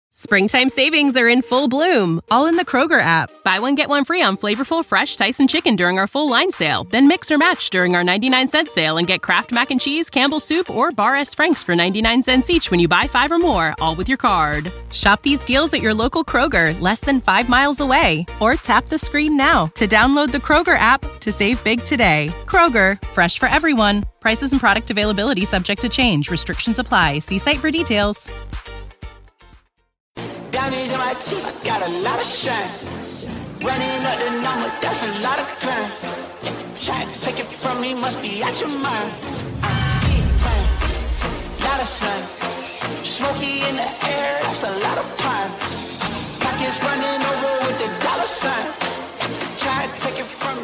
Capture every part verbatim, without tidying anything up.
Springtime savings are in full bloom, all in the Kroger app. Buy one, get one free on flavorful, fresh Tyson chicken during our full line sale. Then mix or match during our ninety-nine cent sale and get Kraft Mac and Cheese, Campbell's Soup, or Bar S. Frank's for ninety-nine cents each when you buy five or more, all with your card. Shop these deals at your local Kroger, less than five miles away. Or tap the screen now to download the Kroger app to save big today. Kroger, fresh for everyone. Prices and product availability subject to change. Restrictions apply. See site for details. Diamonds in my teeth, I got a lot of shine. Running up the number, that's a lot of crime. Yeah, try to take it from me, must be out your mind. I'm big time, lot of sun. Smoky in the air, that's a lot of pine. Pockets running over with the dollar sign. Try to take it from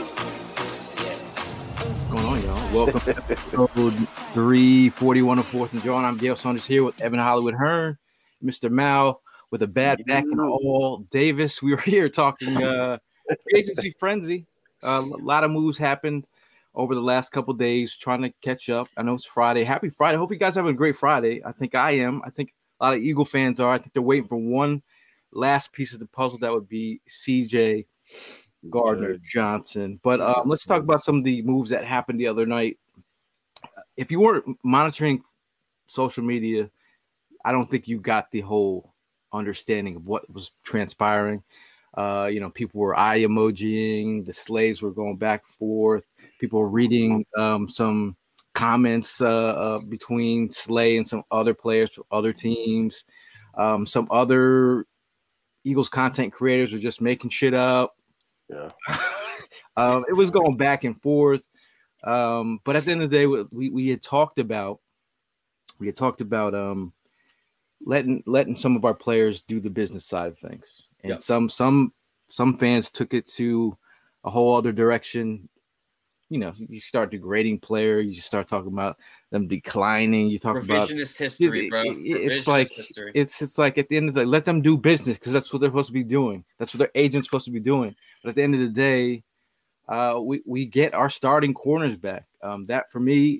me. What's going on, y'all? Welcome to episode three forty-one of Fourth and John. I'm Dale Saunders here with Evan Hollywood Hearn, Mister Mal. With a bad back and all, Davis. We were here talking uh, free agency frenzy. Uh, a lot of moves happened over the last couple of days, trying to catch up. I know it's Friday. Happy Friday. Hope you guys are having a great Friday. I think I am. I think a lot of Eagle fans are. I think they're waiting for one last piece of the puzzle. That would be C J Gardner Johnson. But um, let's talk about some of the moves that happened the other night. If you weren't monitoring social media, I don't think you got the whole understanding of what was transpiring. Uh, you know, people were eye emojiing, the slaves were going back and forth. People were reading um, some comments uh, uh, between Slay and some other players from other teams. Um, some other Eagles content creators were just making shit up. Yeah. um, it was going back and forth. Um, but at the end of the day, we, we had talked about, we had talked about, um, letting letting some of our players do the business side of things. And yep. some some some fans took it to a whole other direction. You know, you start degrading player, you start talking about them declining, you talk about revisionist history, bro. It, it's like history. it's it's like at the end of the day, let them do business because that's what they're supposed to be doing. That's what their agent's supposed to be doing. But at the end of the day, uh, we, we get our starting corners back. Um, that for me,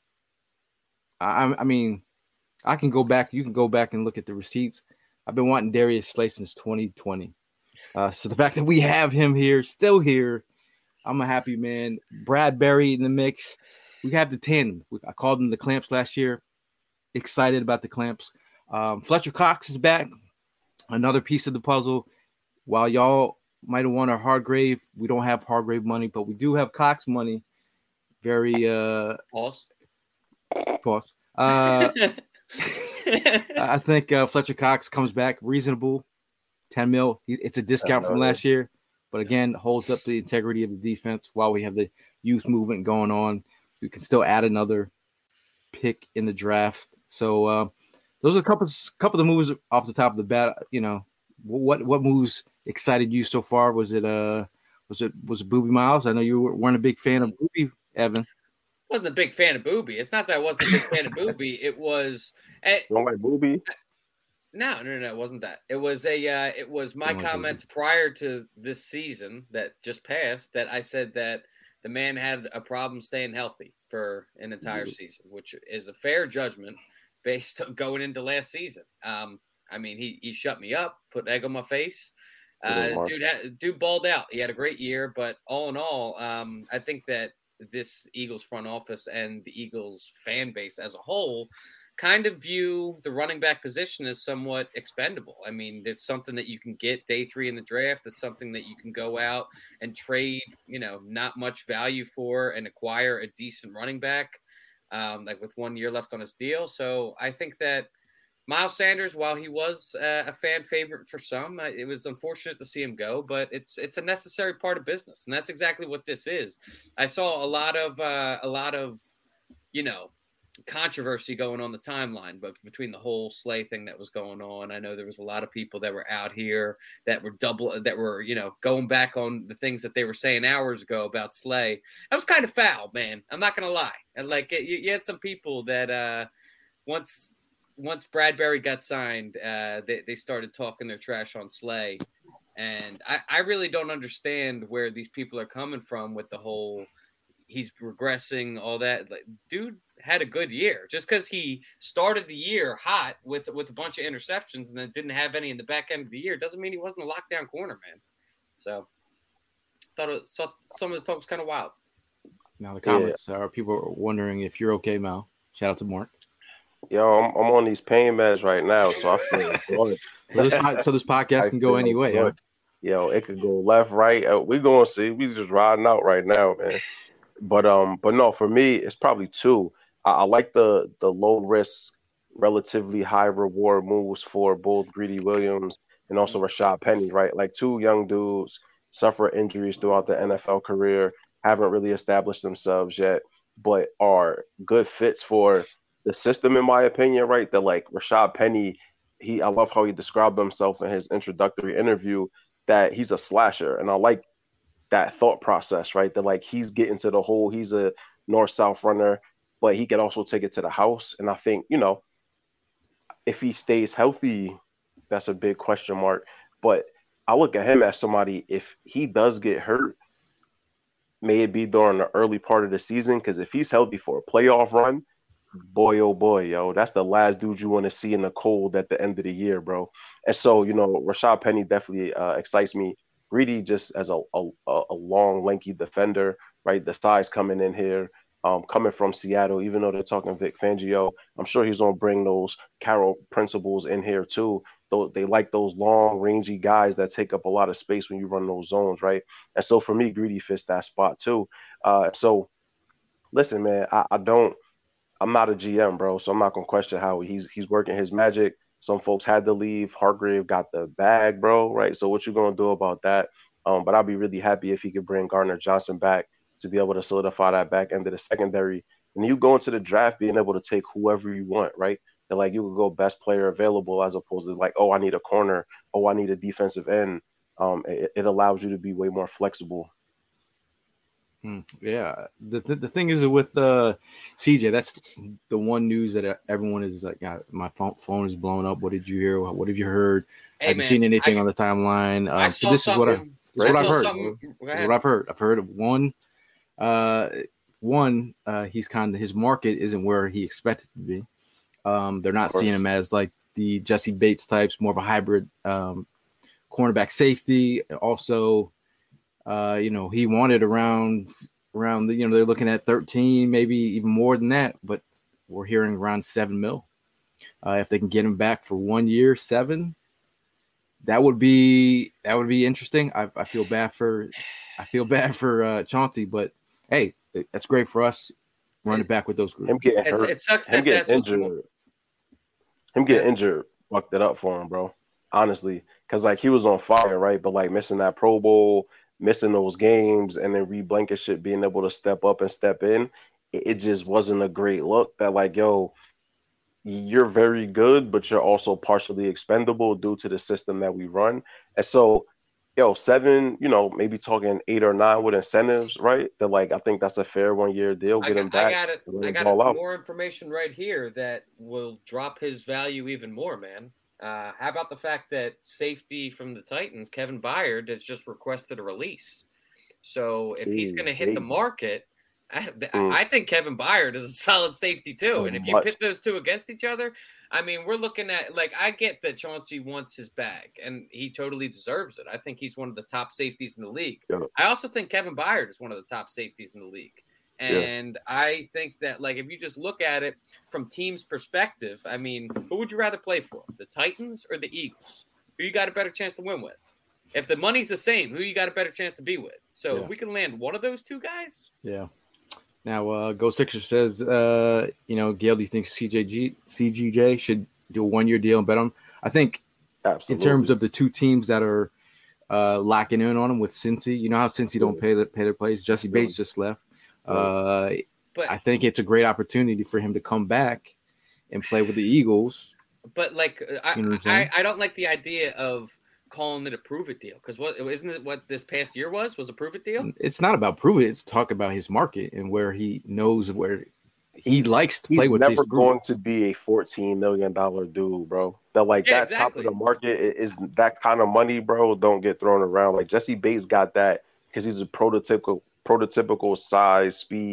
I, I mean I can go back. You can go back and look at the receipts. I've been wanting Darius Slay since twenty twenty. Uh, so the fact that we have him here, still here, I'm a happy man. Bradbury in the mix. We have the tandem. I called them the Clamps last year. Excited about the Clamps. Um, Fletcher Cox is back. Another piece of the puzzle. While y'all might have won our Hargrave, we don't have Hargrave money, but we do have Cox money. Very uh, pause. Pause. Uh, I think uh, Fletcher Cox comes back reasonable, ten mil. It's a discount from last year, but again, holds up the integrity of the defense while we have the youth movement going on. We can still add another pick in the draft. So uh, those are a couple, couple of the moves off the top of the bat. You know, what what moves excited you so far? Was it uh was it was it Boobie Miles? I know you weren't a big fan of Boobie, Evan. Wasn't a big fan of Boobie. It's not that I wasn't a big fan of Boobie. It was you don't like Boobie? No, no, no, it wasn't that. It was a uh, it was my comments prior to this season that just passed that I said that the man had a problem staying healthy for an entire season, which is a fair judgment based on going into last season. Um, I mean, he he shut me up, put egg on my face. Uh, dude, had, dude balled out. He had a great year, but all in all, um, I think that this Eagles front office and the Eagles fan base as a whole kind of view the running back position as somewhat expendable. I mean, it's something that you can get day three in the draft. It's something that you can go out and trade, you know, not much value for and acquire a decent running back, um, like with one year left on his deal. So I think that Miles Sanders, while he was uh, a fan favorite for some, uh, it was unfortunate to see him go, but it's it's a necessary part of business, and that's exactly what this is. I saw a lot of uh, a lot of, you know, controversy going on the timeline, but between the whole Slay thing that was going on, I know there was a lot of people that were out here that were double that were, you know, going back on the things that they were saying hours ago about Slay. That was kind of foul, man. I'm not gonna lie. And like you, you had some people that uh, once. Once Bradbury got signed, uh, they, they started talking their trash on Slay. And I, I really don't understand where these people are coming from with the whole he's regressing, all that. Like, dude had a good year. Just because he started the year hot with with a bunch of interceptions and then didn't have any in the back end of the year doesn't mean he wasn't a lockdown corner, man. So thought it, thought some of the talk was kind of wild. Now the comments yeah. are people are wondering if you're okay, Mal. Shout out to Mark. Yo, I'm, I'm on these pain meds right now, so I feel good. so, this, so this podcast can go anyway. Huh? Yo, it could go left, right. We gonna see. We just riding out right now, man. But um, but no, for me, it's probably two. I, I like the the low risk, relatively high reward moves for both Greedy Williams and also Rashad Penny, right? Like two young dudes suffer injuries throughout the N F L career, haven't really established themselves yet, but are good fits for the system, in my opinion, right? That like Rashad Penny, he I love how he described himself in his introductory interview that he's a slasher, and I like that thought process, right? That like he's getting to the hole, he's a north-south runner, but he can also take it to the house. And I think, you know, if he stays healthy, that's a big question mark. But I look at him as somebody, if he does get hurt, may it be during the early part of the season, because if he's healthy for a playoff run, boy, oh boy, yo, that's the last dude you want to see in the cold at the end of the year, bro. And so, you know, Rashad Penny definitely uh, excites me. Greedy just as a, a a long, lanky defender, right? The size coming in here, um, coming from Seattle, even though they're talking Vic Fangio, I'm sure he's going to bring those Carroll principles in here too. Though they like those long, rangy guys that take up a lot of space when you run those zones, right? And so for me, Greedy fits that spot too. Uh, so listen, man, I, I don't. I'm not a G M, bro, so I'm not gonna question how he's he's working his magic. Some folks had to leave. Hargrave got the bag, bro, right? So what you gonna do about that? Um, but I'll be really happy if he could bring Gardner Johnson back to be able to solidify that back end of the secondary. And you go into the draft being able to take whoever you want, right? That like you could go best player available as opposed to like, oh, I need a corner, oh, I need a defensive end. Um, it, it allows you to be way more flexible. Hmm. Yeah, the, the the thing is with uh, C J, that's the one news that everyone is like, yeah, my phone phone is blown up. What did you hear? What have you heard? Hey, have man, you seen anything I, on the timeline? Um, I so saw this is what I, this is what I've heard. This is what I've heard. I've heard of one. Uh, one, uh, he's kind of his market isn't where he expected to be. Um, they're not seeing him as like the Jesse Bates types, more of a hybrid um, cornerback safety. Also. Uh, you know, he wanted around around the, you know, they're looking at thirteen, maybe even more than that, but we're hearing around seven mil. Uh, if they can get him back for one year, seven, that would be that would be interesting. I, I feel bad for I feel bad for uh, Chauncey, but hey, that's great for us. Run it back with those groups. Him getting hurt, it sucks him that getting that's injured. Him getting injured fucked it up for him, bro. Honestly, because like he was on fire, right? But like missing that Pro Bowl, missing those games, and then Reed Blankenship being able to step up and step in, it, it just wasn't a great look. That like, yo, you're very good, but you're also partially expendable due to the system that we run. And so, yo, seven, you know, maybe talking eight or nine with incentives, right? That like, I think that's a fair one year deal. Get I, him back. I got it. I got it, more information right here that will drop his value even more, man. Uh, how about the fact that safety from the Titans, Kevin Byard, has just requested a release? So if he's going to hit the market, I, mm. I think Kevin Byard is a solid safety too. Oh, and if you much. pit those two against each other, I mean, we're looking at, like, I get that Chauncey wants his bag, and he totally deserves it. I think he's one of the top safeties in the league. Yeah. I also think Kevin Byard is one of the top safeties in the league. And yeah. I think that, like, if you just look at it from team's perspective, I mean, who would you rather play for, the Titans or the Eagles? Who you got a better chance to win with? If the money's the same, who you got a better chance to be with? So yeah. if we can land one of those two guys. Yeah. Now, uh, Go Sixers says, uh, you know, Gail, do you think C J G, C G J should do a one-year deal and bet on him? I think Absolutely. In terms of the two teams that are uh, locking in on him with Cincy, you know how Cincy don't pay, the, pay their plays? Jesse Bates just left. Uh, but I think it's a great opportunity for him to come back and play with the Eagles. But like, I, you know I, I don't like the idea of calling it a prove it deal, because what isn't it what this past year was was a prove it deal? It's not about prove it. It's talk about his market and where he knows where he likes to play He's with. Never these going to be a fourteen million dollar dude, bro. That like yeah, that exactly. top of the market is that kind of money, bro. Don't get thrown around. Like Jesse Bates got that because he's a prototypical. prototypical size, speed,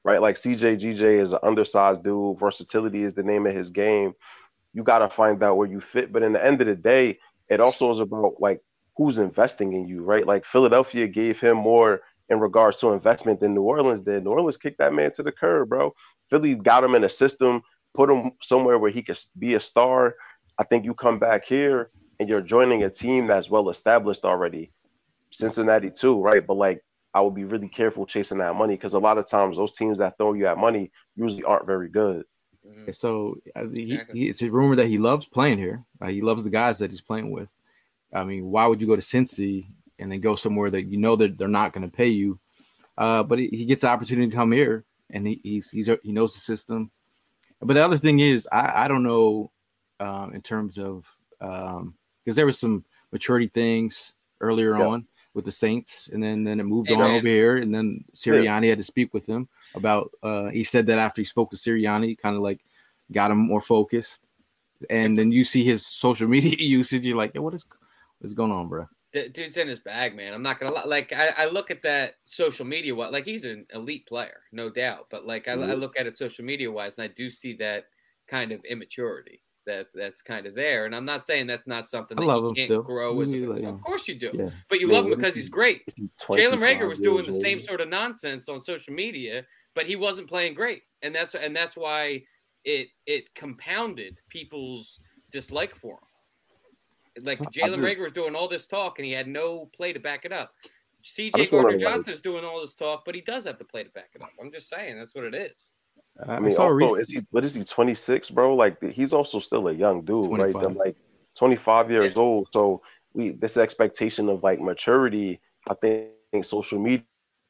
right? Like C J G J is an undersized dude. Versatility is the name of his game. You got to find out where you fit. But in the end of the day, it also is about like who's investing in you, right? Like Philadelphia gave him more in regards to investment than New Orleans did. New Orleans kicked that man to the curb, bro. Philly got him in a system, put him somewhere where he could be a star. I think you come back here and you're joining a team that's well established already. Cincinnati too, right? But like, I would be really careful chasing that money because a lot of times those teams that throw you at money usually aren't very good. So uh, he, he, it's a rumor that he loves playing here. Uh, he loves the guys that he's playing with. I mean, why would you go to Cincy and then go somewhere that you know that they're not going to pay you? Uh, but he, he gets the opportunity to come here, and he, he's he's he knows the system. But the other thing is, I, I don't know um, in terms of um, because there was some maturity things earlier yeah. on with the Saints, and then then it moved hey, on man. over here, and then Sirianni yeah. had to speak with him about. Uh, he said that after he spoke to Sirianni, kind of like got him more focused. And then you see his social media usage, you're like, hey, what is what's going on, bro? Dude's in his bag, man. I'm not gonna lie. Like I, I look at that social media, what like he's an elite player, no doubt. But like I, mm-hmm. I look at it social media wise, and I do see that kind of immaturity that that's kind of there. And I'm not saying that's not something that I love you him can't still. grow as. A, like of course you do, yeah. but you yeah, love him because he's great. Jalen Reagor was doing the maybe. same sort of nonsense on social media, but he wasn't playing great, and that's and that's why it it compounded people's dislike for him. Like Jalen Reagor was doing all this talk and he had no play to back it up. C J Gardner-Johnson is doing all this talk, but he does have to play to back it up. I'm just saying that's what it is. Uh, I mean, I also, is he, what is he, twenty-six, bro? Like he's also still a young dude, twenty-five. Right? They're like twenty-five years yeah. old. So we this expectation of like maturity, I think social media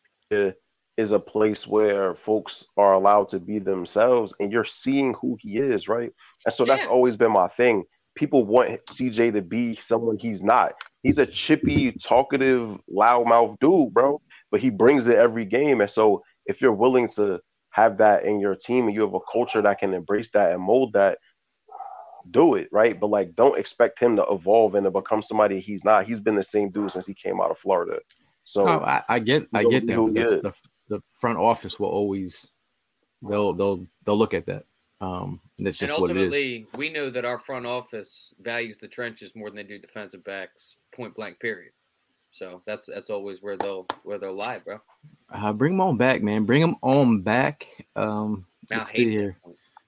is a place where folks are allowed to be themselves, and you're seeing who he is, right? And so that's yeah. always been my thing. People want C J to be someone he's not. He's a chippy, talkative, loudmouth dude, bro. But he brings it every game. And so if you're willing to have that in your team and you have a culture that can embrace that and mold that, do it, right? But like, don't expect him to evolve and to become somebody he's not. He's been the same dude since he came out of Florida. So oh, I, I get, I get that. The, the front office will always, they'll, they'll, they'll look at that. Um, and that's just and ultimately, what it is. We know that our front office values the trenches more than they do defensive backs, point blank, period. So that's that's always where they'll where they'll lie, bro. Uh, bring them on back, man. Bring them on back. Um, I let's hate see here.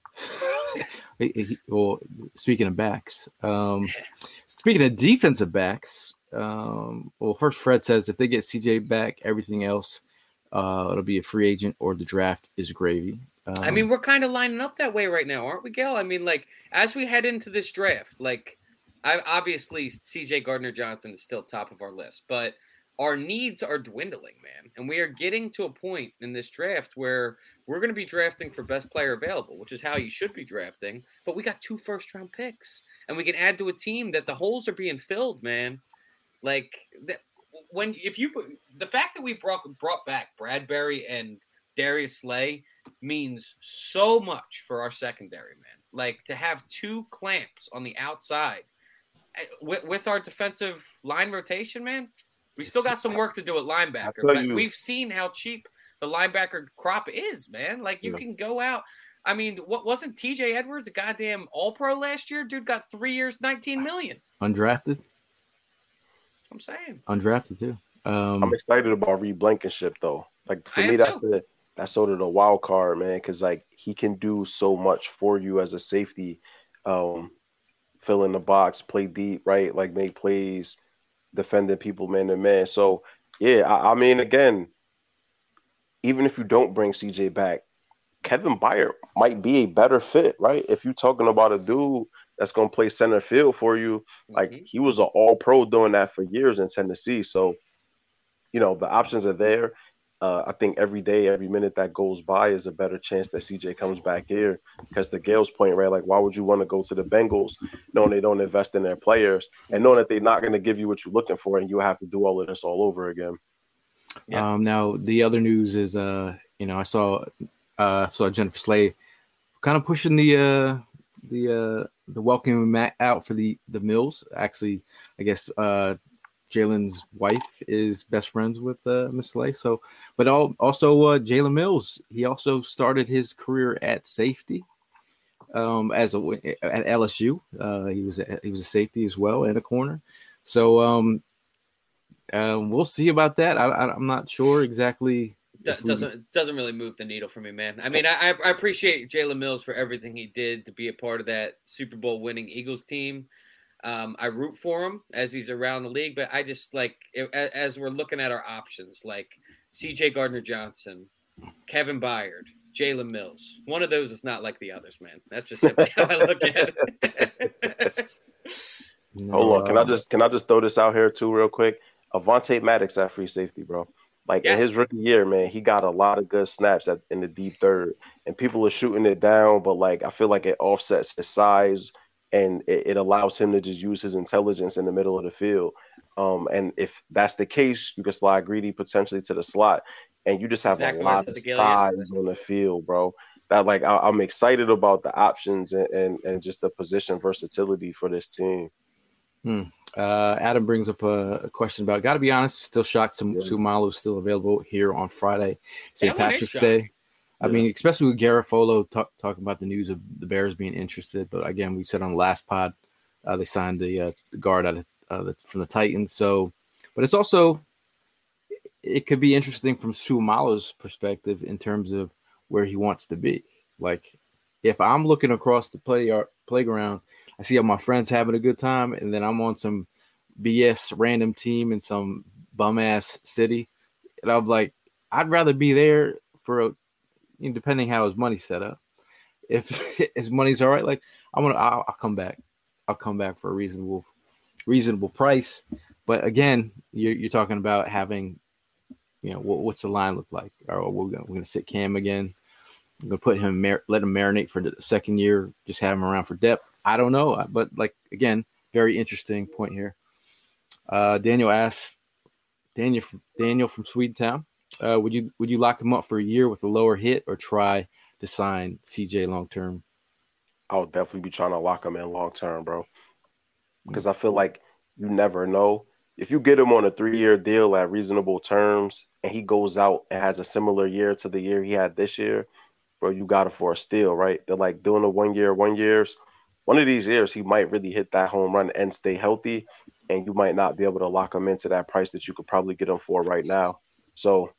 Well, speaking of backs, um, speaking of defensive backs, um, well, first Fred says if they get C J back, everything else, uh, it'll be a free agent or the draft is gravy. Um, I mean, we're kind of lining up that way right now, aren't we, Gail? I mean, like, as we head into this draft, like, I obviously C J Gardner-Johnson is still top of our list, but our needs are dwindling, man. And we are getting to a point in this draft where we're going to be drafting for best player available, which is how you should be drafting. But we got two first-round picks, and we can add to a team that the holes are being filled, man. Like, when if you the fact that we brought brought back Bradbury and Darius Slay means so much for our secondary, man. Like to have two clamps on the outside with, with our defensive line rotation, man. We still got some work to do at linebacker, but you. we've seen how cheap the linebacker crop is, man. Like you yeah. can go out. I mean, what wasn't T J Edwards a goddamn All-Pro last year? Dude got three years, nineteen million. Undrafted. I'm saying undrafted too. Um, I'm excited about Reed Blankenship though. Like for me, that's too. the that's sort of the wild card, man, because like he can do so much for you as a safety, um, fill in the box, play deep, right? Like make plays, defending people man to man. So yeah, I, I mean, again, even if you don't bring C J back, Kevin Byard might be a better fit, right? If you're talking about a dude that's gonna play center field for you, like mm-hmm. he was an All-Pro doing that for years in Tennessee. So, you know, the options are there. Uh, I think every day, every minute that goes by is a better chance that C J comes back here. Because to Gail's point, right, like why would you want to go to the Bengals knowing they don't invest in their players and knowing that they're not going to give you what you're looking for and you have to do all of this all over again? Yeah. Um, now, the other news is, uh, you know, I saw uh, saw Jennifer Slade kind of pushing the uh, the uh, the welcome mat out for the, the Mills. Actually, I guess uh, Jalen's wife is best friends with uh, Miss Slay. So, but all, also uh, Jalen Mills, he also started his career at safety um, as a at L S U. Uh, he was a, he was a safety as well and a corner. So um, uh, we'll see about that. I, I, I'm not sure exactly. That doesn't we... doesn't really move the needle for me, man. I mean, I I appreciate Jalen Mills for everything he did to be a part of that Super Bowl winning Eagles team. Um, I root for him as he's around the league, but I just like as we're looking at our options, like C J Gardner-Johnson, Kevin Byard, Jalen Mills. One of those is not like the others, man. That's just simply how I look at it. Hold on, can I just can I just throw this out here too, real quick? Avonte Maddox at free safety, bro. Like yes. in his rookie year, man, he got a lot of good snaps at, in the deep third, and people are shooting it down. But like, I feel like it offsets his size, and it, it allows him to just use his intelligence in the middle of the field. Um, and if that's the case, you can slide Greedy potentially to the slot, and you just have exactly a lot of size on the field, bro. That like, I, I'm excited about the options and, and and just the position versatility for this team. Hmm. Uh, Adam brings up a, a question about. Got to be honest, still shocked. Some yeah. Sumalu is still available here on Friday, Saint Patrick's Day. I yeah. mean, especially with Garofolo talk, talking about the news of the Bears being interested. But again, we said on the last pod, uh, they signed the, uh, the guard out of, uh, the, from the Titans. So, but it's also it could be interesting from Sumalu's perspective in terms of where he wants to be. Like, if I'm looking across the play playground. I see all my friends having a good time, and then I'm on some B S random team in some bum ass city, and I'm like, I'd rather be there for a, you know, depending how his money's set up. If his money's all right, like I'm gonna, I'll, I'll come back. I'll come back for a reasonable, reasonable price. But again, you're, you're talking about having, you know, what, what's the line look like? Or we're gonna, we're gonna sit Cam again. I'm gonna put him, mar- let him marinate for the second year, just have him around for depth. I don't know, but like again, very interesting point here. Uh, Daniel asks, Daniel from Daniel from Swedentown, uh, would you would you lock him up for a year with a lower hit or try to sign C J long term? I would definitely be trying to lock him in long term, bro, because I feel like you never know if you get him on a three year deal at reasonable terms and he goes out and has a similar year to the year he had this year, bro. You got it for a steal, right? They're like doing the one year, one years. One of these years, he might really hit that home run and stay healthy, and you might not be able to lock him into that price that you could probably get him for right now. So,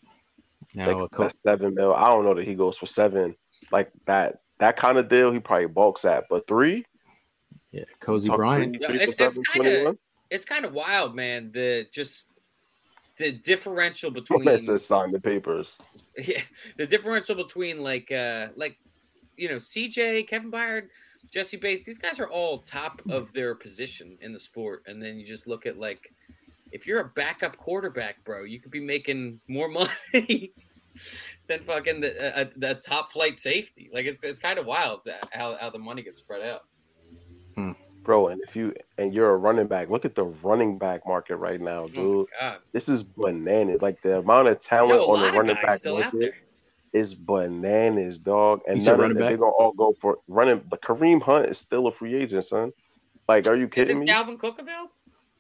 now, like, that's seven mil. I don't know that he goes for seven. Like that that kind of deal, he probably bulks at. But three? Yeah, Cozy Bryant. Yeah, it's it's kind of it's kind of wild, man. The just the differential between let's just sign the papers. Yeah, the differential between like uh like you know, C J, Kevin Byard, Jesse Bates, these guys are all top of their position in the sport. And then you just look at, like, if you're a backup quarterback, bro, you could be making more money than fucking the, uh, the top flight safety. Like, it's it's kind of wild that, how, how the money gets spread out. Hmm. Bro, and if you and you're a running back, look at the running back market right now, dude. Oh, this is bananas. Like, the amount of talent Yo, on the running back market is bananas, dog. And none of them, they're gonna all go for running. But Kareem Hunt is still a free agent, son. Like, are you kidding me? Is it Dalvin Cook available?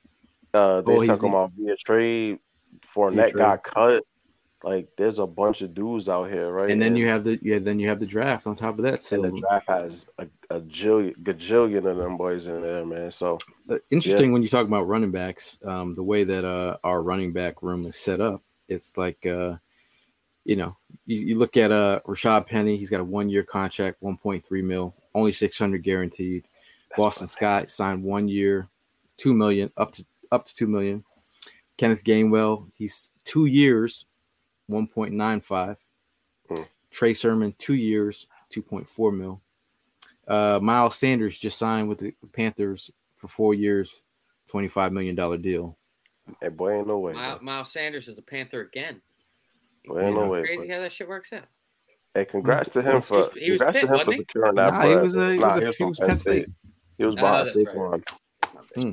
Uh, they oh, talk about via trade. Fournette got cut. Like, there's a bunch of dudes out here, right? And then and, you have the yeah, then you have the draft on top of that. So and the draft has a, a jillion, gajillion of them boys in there, man. So uh, interesting yeah. when you talk about running backs. Um, the way that uh our running back room is set up, it's like uh. You know, you, you look at uh Rashad Penny, he's got a one-year contract, one point three mil, only six hundred guaranteed. That's Boston Scott signed one year, two million, up to up to two million. Kenneth Gainwell, he's two years, one point nine five. Hmm. Trey Sermon, two years, two point four mil. Uh, Miles Sanders just signed with the Panthers for four years, twenty-five million dollars deal. Hey, boy, ain't no way. Miles, Miles Sanders is a Panther again. Well, ain't no way, crazy but... how that shit works out. Hey, congrats to him for he was, he was congrats Pitt, to him for securing that. Nah, he was a, he nah, was, a, he was, he was Penn State. He was behind oh, Saquon. Right. Hmm.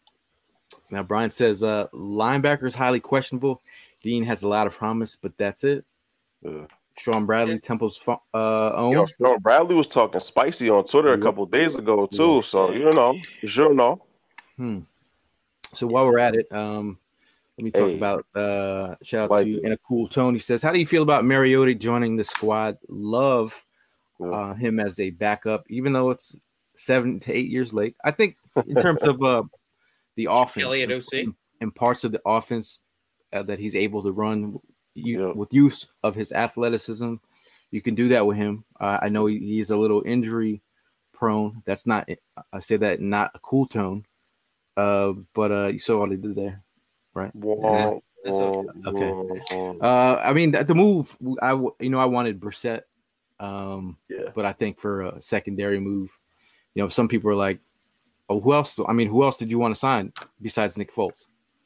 Now Brian says uh, linebacker is highly questionable. Dean has a lot of promise, but that's it. Uh, Sean Bradley, yeah. Temple's uh, own. You know, Sean Bradley was talking spicy on Twitter a couple of days ago too. Yeah. So you know, you sure know. Hmm. So while we're at it, um, let me talk Hey. about uh, shout out Like to it. and a cool Tony says, how do you feel about Mariota joining the squad? Love Yeah. uh, him as a backup, even though it's seven to eight years late. I think in terms of uh, the offense Elliott and, O C. and parts of the offense uh, that he's able to run you, Yeah. with use of his athleticism, you can do that with him. Uh, I know he, he's a little injury prone. That's not, I say that not a cool tone, uh, but uh, you saw what he did there, right? Wah, that's wah, okay. wah. Uh, I mean, the move, I w- you know, I wanted Brissett, um, Yeah. but I think for a secondary move, you know, some people are like, oh, who else? I mean, who else did you want to sign besides Nick Foles?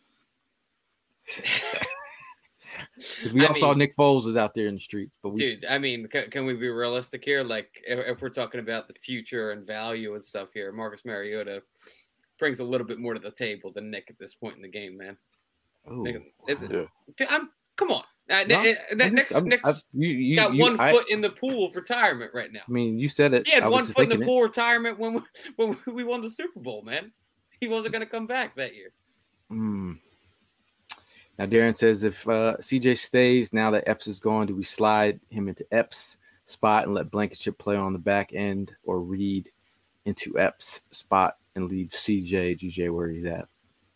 Because we I all mean, saw Nick Foles was out there in the streets, but we, dude, I mean, can, can we be realistic here? Like, if, if we're talking about the future and value and stuff here, Marcus Mariota brings a little bit more to the table than Nick at this point in the game, man. oh, Nick, it's, Yeah. dude, I'm come on. Uh, No, Nick, I'm Nick's, just- I'm- Nick's I've- you, you, got you- one I, foot in the pool of retirement right now. I mean, you said it. He had I one was foot in the thinking it. pool of retirement when we, when we won the Super Bowl, man. He wasn't going to come back that year. Mm. Now, Darren says if uh, C J stays now that Epps is gone, do we slide him into Epps' spot and let Blankenship play on the back end, or Reed into Epps' spot and leave C J G J where he's at?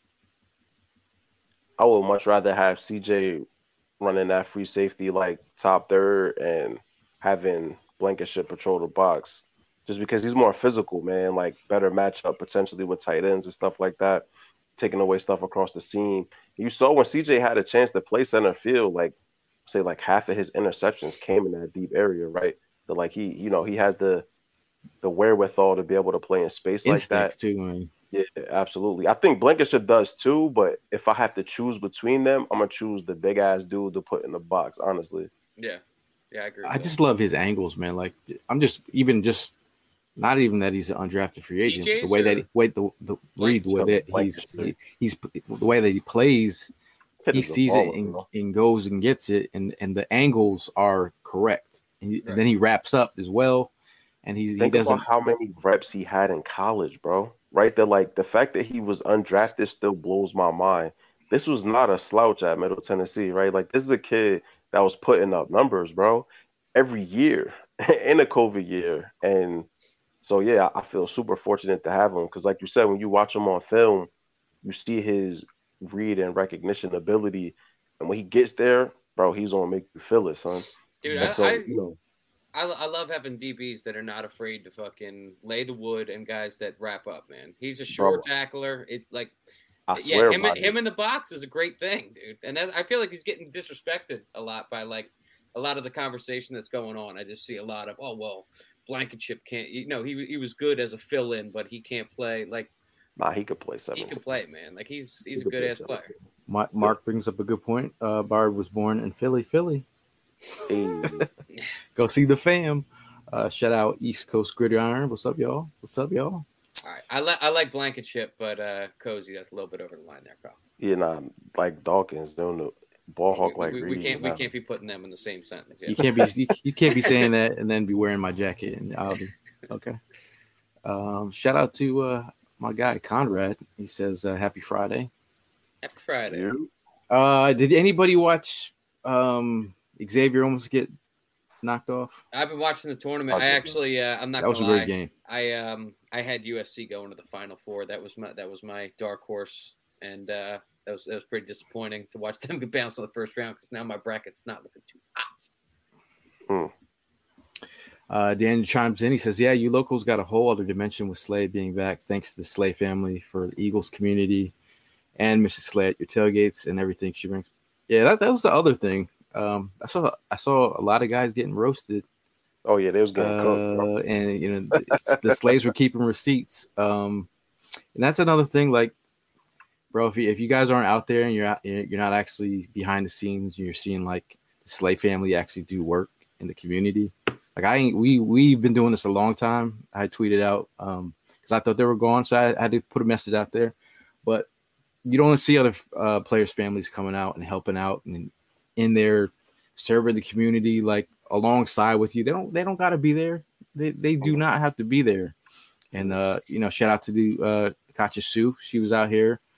I would much rather have C J running that free safety like top third and having Blankenship patrol the box, just because he's more physical, man. Like better matchup potentially with tight ends and stuff like that, taking away stuff across the seam. You saw when C J had a chance to play center field, like say like half of his interceptions came in that deep area, right? So like he, you know, he has the the wherewithal to be able to play in space like Instincts that. too, man. Yeah, absolutely. I think Blankenship does too, but if I have to choose between them, I'm gonna choose the big ass dude to put in the box. Honestly, Yeah. Yeah, I agree. With I just love his angles, man. Like I'm just even just not even that he's an undrafted free agent. T Js The way that or- he, wait the the read the way that he's he, he's the way that he plays, Kid he is a sees it baller, and, bro. and goes and gets it, and and the angles are correct, and, he, Right. and then he wraps up as well, and he he Think doesn't. about how many reps he had in college, bro. Right there, like the fact that he was undrafted still blows my mind. This was not a slouch at Middle Tennessee, right? Like this is a kid that was putting up numbers, bro, every year in a COVID year, and so yeah, I feel super fortunate to have him because, like you said, when you watch him on film, you see his read and recognition ability, and when he gets there, bro, he's gonna make you feel it, son. Dude, And I, so I, you know, I, I love having D Bs that are not afraid to fucking lay the wood and guys that wrap up, man. He's a short Bro. tackler. It like, I yeah, swear, him, about him it. in the box is a great thing, dude. And that's, I feel like he's getting disrespected a lot by like a lot of the conversation that's going on. I just see a lot of, oh well, Blankenship can't. You know, he he was good as a fill-in, but he can't play. Like Nah, he could play he seven. can play, man. Like he's he's He a could good play ass seven. player. Ma- Mark brings up a good point. Uh, Bard was born in Philly, Philly. Hey, Go see the fam. Uh, shout out East Coast Gridiron. What's up, y'all? What's up, y'all? All right, I like I like Blankenship, but uh, Cozy, that's a little bit over the line there, pal. yeah, nah, like Dawkins, don't know. Ball hawk we, like we, we Reed, can't we nah. can't be putting them in the same sentence. Yeah. You can't be you, you can't be saying that and then be wearing my jacket. And I'll be okay. Um, shout out to uh, my guy Conrad. He says uh, Happy Friday. Happy Friday. You? Uh, did anybody watch um, Xavier almost get knocked off? I've been watching the tournament. Okay. I actually, uh, I'm not That was a gonna lie. great game. I um I had U S C going to the Final Four. That was my that was my dark horse, and uh, that was that was pretty disappointing to watch them get bounced in the first round because now my bracket's not looking too hot. Hmm. Uh, Daniel chimes in. He says, "Yeah, you locals got a whole other dimension with Slay being back. Thanks to the Slay family for the Eagles community and Missus Slay at your tailgates and everything she brings." Yeah, that, that was the other thing. Um, I saw I saw a lot of guys getting roasted, Oh yeah, they was getting cooked, bro. uh, and you know it's- the Slays were keeping receipts. Um, and that's another thing. Like, bro, if you, if you guys aren't out there and you're out, you're not actually behind the scenes, you're seeing like the Slay family actually do work in the community. Like I ain't we we've been doing this a long time. I tweeted out um because I thought they were gone, so I, I had to put a message out there. But you don't see other uh, players' families coming out and helping out and in there serving the community like alongside with you. They don't they don't got to be there. They they do not have to be there. And uh you know, shout out to the uh Katja Sue. She was out here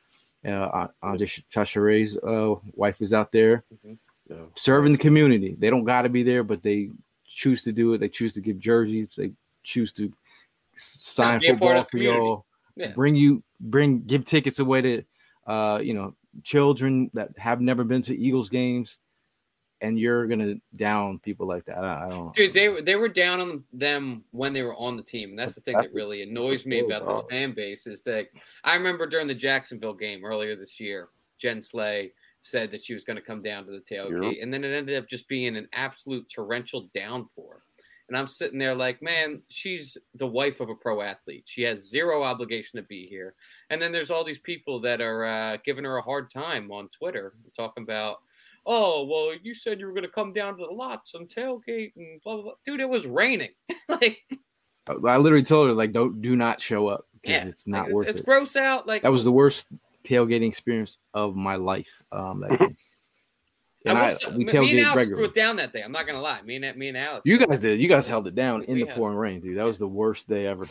Uh, Andre Chachere's uh, wife is out there mm-hmm. yeah. serving the community. They don't got to be there, but they choose to do it. They choose to give jerseys. They choose to sign football for y'all. Yeah. Bring you, bring, give tickets away to, uh, you know, children that have never been to Eagles games. And you're gonna down people like that. I don't, dude. They were they were down on them when they were on the team, and that's the thing that's that really annoys me about this fan base is that I remember during the Jacksonville game earlier this year, Jen Slay said that she was going to come down to the tailgate, yep. and then it ended up just being an absolute torrential downpour. And I'm sitting there like, man, she's the wife of a pro athlete. She has zero obligation to be here. And then there's all these people that are uh, giving her a hard time on Twitter, talking about, oh, well, you said you were going to come down to the lots and tailgate and blah, blah, blah. Dude, it was raining. like, I literally told her, like, don't, do not show up because yeah, it's not like, worth it's, it. It's gross out. Like, that was the worst tailgating experience of my life. Um, that day. And I, was, I we me tailgate and Alex regularly. threw it down that day. I'm not going to lie. Me and, me and Alex. You guys did. You guys held it down in we the had. pouring rain, dude. That was the worst day ever.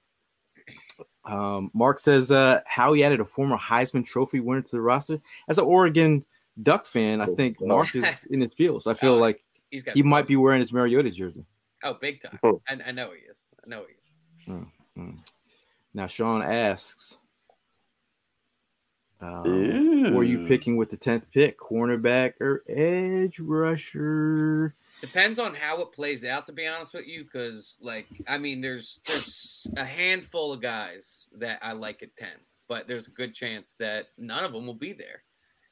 Um, Mark says, uh, how he added a former Heisman Trophy winner to the roster. As an Oregon Duck fan, I think Mark is in his feels. I feel oh, like he's got he might be wearing his Mariota jersey. Oh, big time! I, I know he is. I know he is. Mm-hmm. Now, Sean asks, um, "Who are you picking with the tenth pick? Cornerback or edge rusher?" Depends on how it plays out. To be honest with you, because like I mean, there's there's a handful of guys that I like at ten, but there's a good chance that none of them will be there.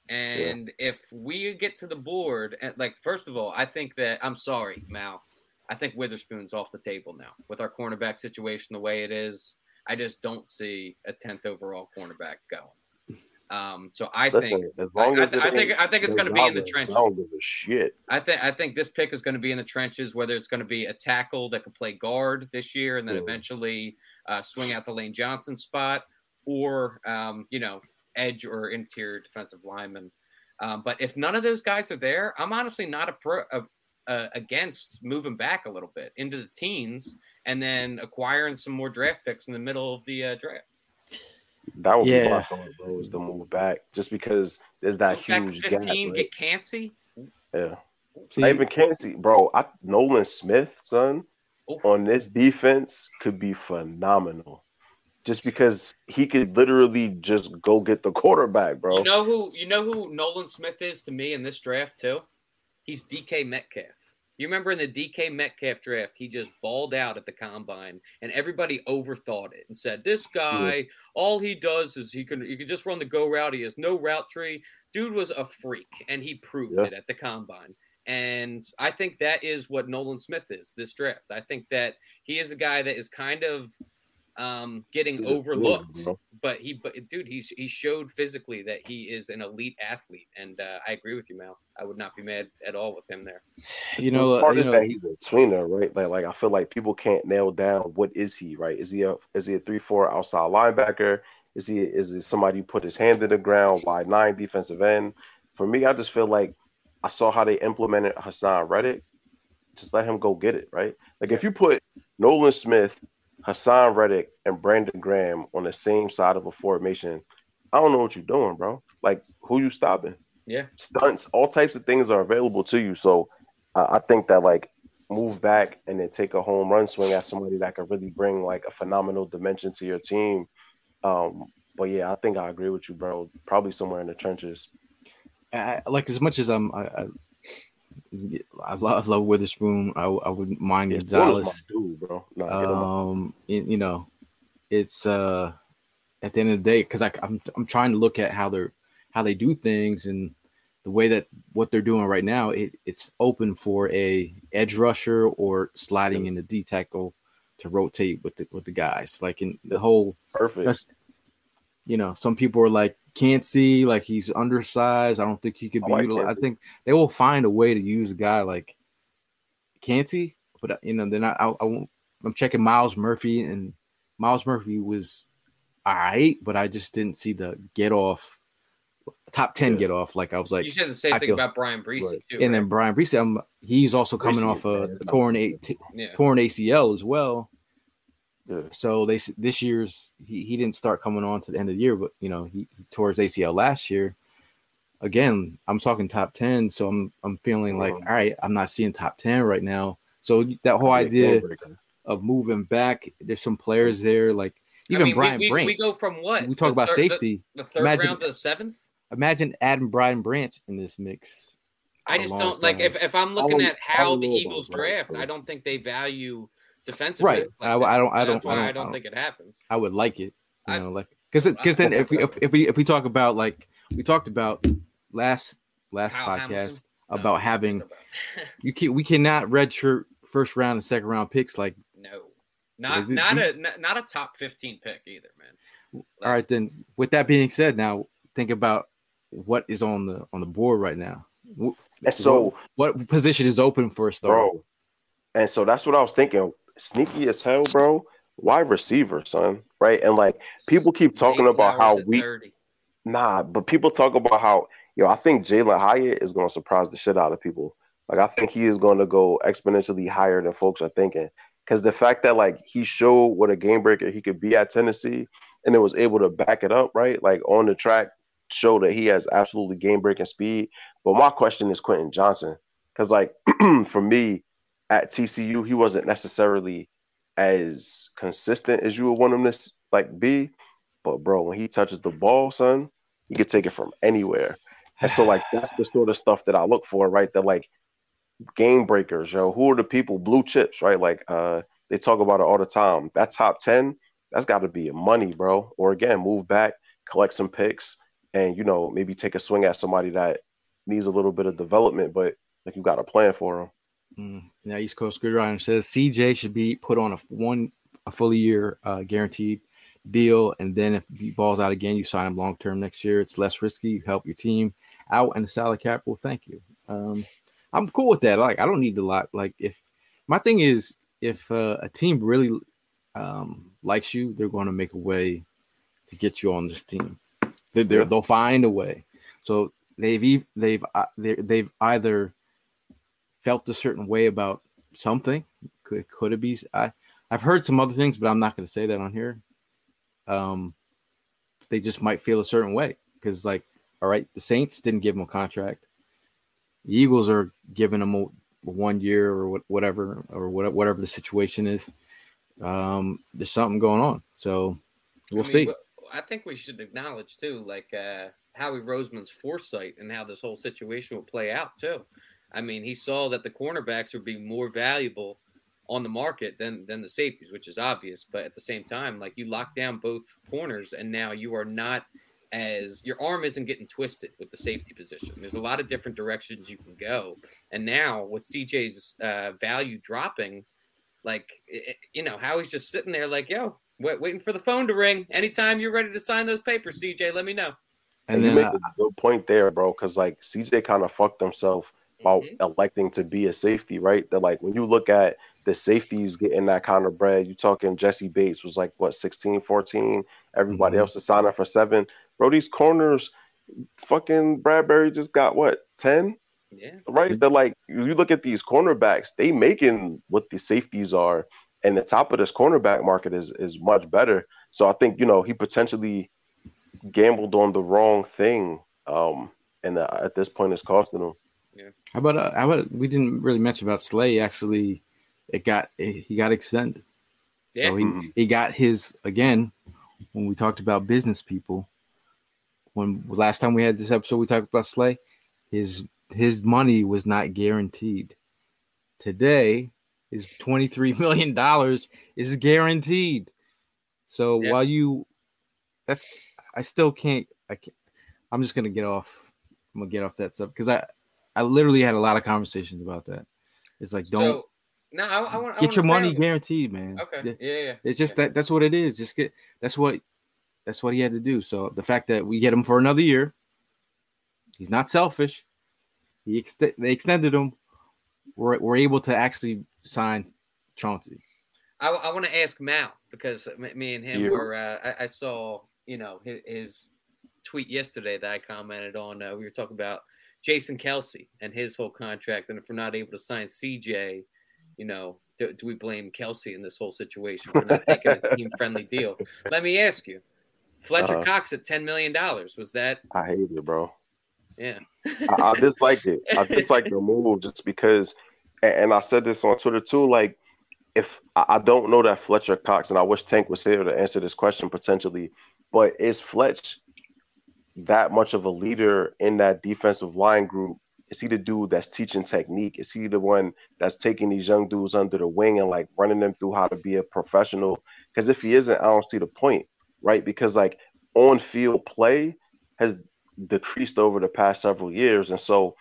And yeah. if we get to the board, and like, first of all, I think that, I'm sorry, Mal, I think Witherspoon's off the table now. With our cornerback situation the way it is, I just don't see a tenth overall cornerback going. Um, so I Listen, think, as long I, as I, I think, I think it's going to be in the trenches. I don't give a shit. I think, I think this pick is going to be in the trenches, whether it's going to be a tackle that can play guard this year and then mm. eventually uh, swing out the Lane Johnson spot, or, um, you know, edge or interior defensive lineman. Um, but if none of those guys are there, I'm honestly not a pro, a, a, against moving back a little bit into the teens and then acquiring some more draft picks in the middle of the uh, draft. That would yeah. be my thought, bro, is to move back just because there's that move huge back to fifteen, gap. Get Cansey. Yeah. See, I even Cansey, bro. I, Nolan Smith, son, oh. on this defense could be phenomenal. Just because he could literally just go get the quarterback, bro. You know who you know who Nolan Smith is to me in this draft too? He's D K Metcalf. You remember in the D K Metcalf draft, he just balled out at the combine, and everybody overthought it and said, "This guy, yeah. all he does is he can he can just run the go route. He has no route tree." Dude was a freak, and he proved yeah. it at the combine. And I think that is what Nolan Smith is this draft. I think that he is a guy that is kind of um, getting he's overlooked, good, but he, but dude, he's he showed physically that he is an elite athlete, and uh, I agree with you, Mal. I would not be mad at all with him there. You know, part you is know, that he's a tweener, right? Like, like I feel like people can't nail down what is he, right? Is he a is he a three four outside linebacker? Is he is it somebody who put his hand in the ground, wide nine defensive end? For me, I just feel like I saw how they implemented Hassan Reddick. Just let him go get it, right? Like if you put Nolan Smith, Hassan Reddick, and Brandon Graham on the same side of a formation, I don't know what you're doing, bro. Like, who you stopping? Yeah. Stunts, all types of things are available to you. So uh, I think that, like, move back and then take a home run swing at somebody that could really bring, like, a phenomenal dimension to your team. Um, but, yeah, I think I agree with you, bro. Probably somewhere in the trenches. I, like, as much as I'm I, I, I love, I love Witherspoon. I, I wouldn't mind yeah, Gonzalez. My dude, bro. No, um, it, you know, it's uh, at the end of the day, because I'm I'm trying to look at how they're how they do things and the way that what they're doing right now. It it's open for a edge rusher or sliding in the D tackle to rotate with the with the guys. Like in the whole perfect. You know, some people are like, can't see, like he's undersized. I don't think he could be I utilized. I think they will find a way to use a guy like Cansey, but you know, then I, I, I won't, I'm checking Miles Murphy, and Miles Murphy was all right, but I just didn't see the get off, top ten yeah. get off. Like I was like, you said the same I thing feel, about Brian Breesy right. too. And right? then Brian Breesy, I'm, he's also coming Breesy, off a torn a, t- yeah. torn A C L as well. Yeah. So they this year's he, he didn't start coming on to the end of the year, but you know he, he tore his A C L last year. Again, I'm talking top ten, so I'm I'm feeling like Mhm. all right, I'm not seeing top ten right now. So that whole idea of moving back, there's some players there like even I mean, Brian we, we, Branch. we go from what We talk the about third, safety. the, the third imagine, round to the seventh. Imagine adding Brian Branch in this mix. I just don't like if, if I'm looking at how the Eagles draft. I don't think they value defensive. Right. Like I, I don't. I don't. That's why I don't, I don't think it happens. I would like it. You I, know, like because because then if we if, if we if we talk about like we talked about last last Kyle podcast Hamilton? about No, having it's about- you can we cannot redshirt first round and second round picks like no, not these- not a not, not a top fifteen pick either, man. Like, all right, then with that being said, now think about what is on the on the board right now. Wh- And so, what, what position is open for a start? bro, and so that's what I was thinking. Sneaky as hell, bro. Wide receiver, son, right? And like people keep talking Zay about Flowers how at we thirty. nah, but people talk about how yo. I think Jalen Hyatt is going to surprise the shit out of people. Like I think he is going to go exponentially higher than folks are thinking. Because the fact that like he showed what a game breaker he could be at Tennessee, and then was able to back it up, right? Like on the track, show that he has absolutely game breaking speed. But my question is Quentin Johnson, because like for me at T C U, he wasn't necessarily as consistent as you would want him to like be. But bro, when he touches the ball, son, he could take it from anywhere. And so like that's the sort of stuff that I look for, right? That like game breakers, yo. Who are the people? Blue chips, right? Like uh, they talk about it all the time. That top ten, that's got to be money, bro. Or again, move back, collect some picks, and you know maybe take a swing at somebody that needs a little bit of development, but like you got a plan for them. Mm. Now East Coast Good Rider says C J should be put on a one a fully year uh, guaranteed deal, and then if he balls out again, you sign him long term next year. It's less risky. You help your team out and the salary cap. Well, thank you. Um, I'm cool with that. Like I don't need a lot. Like if my thing is if uh, a team really um, likes you, they're going to make a way to get you on this team. They, Yeah. They'll find a way. So they've they've uh, they've either felt a certain way about something. Could could it be? I I've heard some other things, but I'm not going to say that on here. Um, they just might feel a certain way because, like, all right, the Saints didn't give him a contract. The Eagles are giving him a, a one year or what, whatever or what, whatever the situation is. Um, there's something going on, so we'll I mean, see. but I think we should acknowledge too, like uh, Howie Roseman's foresight and how this whole situation will play out too. I mean, he saw that the cornerbacks would be more valuable on the market than than the safeties, which is obvious. But at the same time, like you lock down both corners, and now you are not as your arm isn't getting twisted with the safety position. There's a lot of different directions you can go, and now with C J's uh, value dropping, like it, you know, Howie's just sitting there like, yo, wait, waiting for the phone to ring. Anytime you're ready to sign those papers, C J, let me know. And, And then you make uh, a good point there, bro, because like C J kind of fucked himself about Mhm. electing to be a safety, right? That like when you look at the safeties getting that kind of bread, you talking Jesse Bates was like what sixteen, fourteen, everybody Mhm. else is signing for seven. Bro, these corners, fucking Bradbury just got what, ten? Yeah. Right? They're like, you look at these cornerbacks, they making what the safeties are, and the top of this cornerback market is is much better. So I think, you know, he potentially gambled on the wrong thing. Um, and uh, at this point it's costing him. how about uh, how about we didn't really mention about Slay? Actually, it got he got extended. Yeah. So he, Mhm. he got his again when we talked about business people. When last time we had this episode, we talked about Slay. His his money was not guaranteed. Today, his twenty-three million dollars is guaranteed. So Yeah. while you, that's I still can't. I can't. I'm just gonna get off. I'm gonna get off that stuff because I I literally had a lot of conversations about that. It's like don't. So no, I, I want Get your money guaranteed, man. Okay. Yeah, yeah. It's just Okay. that that's what it is. Just get that's what that's what he had to do. So the fact that we get him for another year, he's not selfish. He ex- they extended him. We're we're able to actually sign Chauncey. I, I want to ask Mal because m- me and him Yeah. were. Uh, I, I saw you know his, his tweet yesterday that I commented on. Uh, we were talking about Jason Kelsey and his whole contract, and if we're not able to sign C J, you know, do, do we blame Kelsey in this whole situation for not taking a team-friendly deal? Let me ask you, Fletcher uh-huh. Cox at ten million dollars, was that? I hate it, bro. Yeah. I, I dislike it. I dislike the move just because, and, and I said this on Twitter too, like, if I don't know that Fletcher Cox, and I wish Tank was here to answer this question potentially, but is Fletch that much of a leader in that defensive line group? Is he the dude that's teaching technique? Is he the one that's taking these young dudes under the wing and like running them through how to be a professional? Because if he isn't, I don't see the point, right? Because like on-field play has decreased over the past several years. And so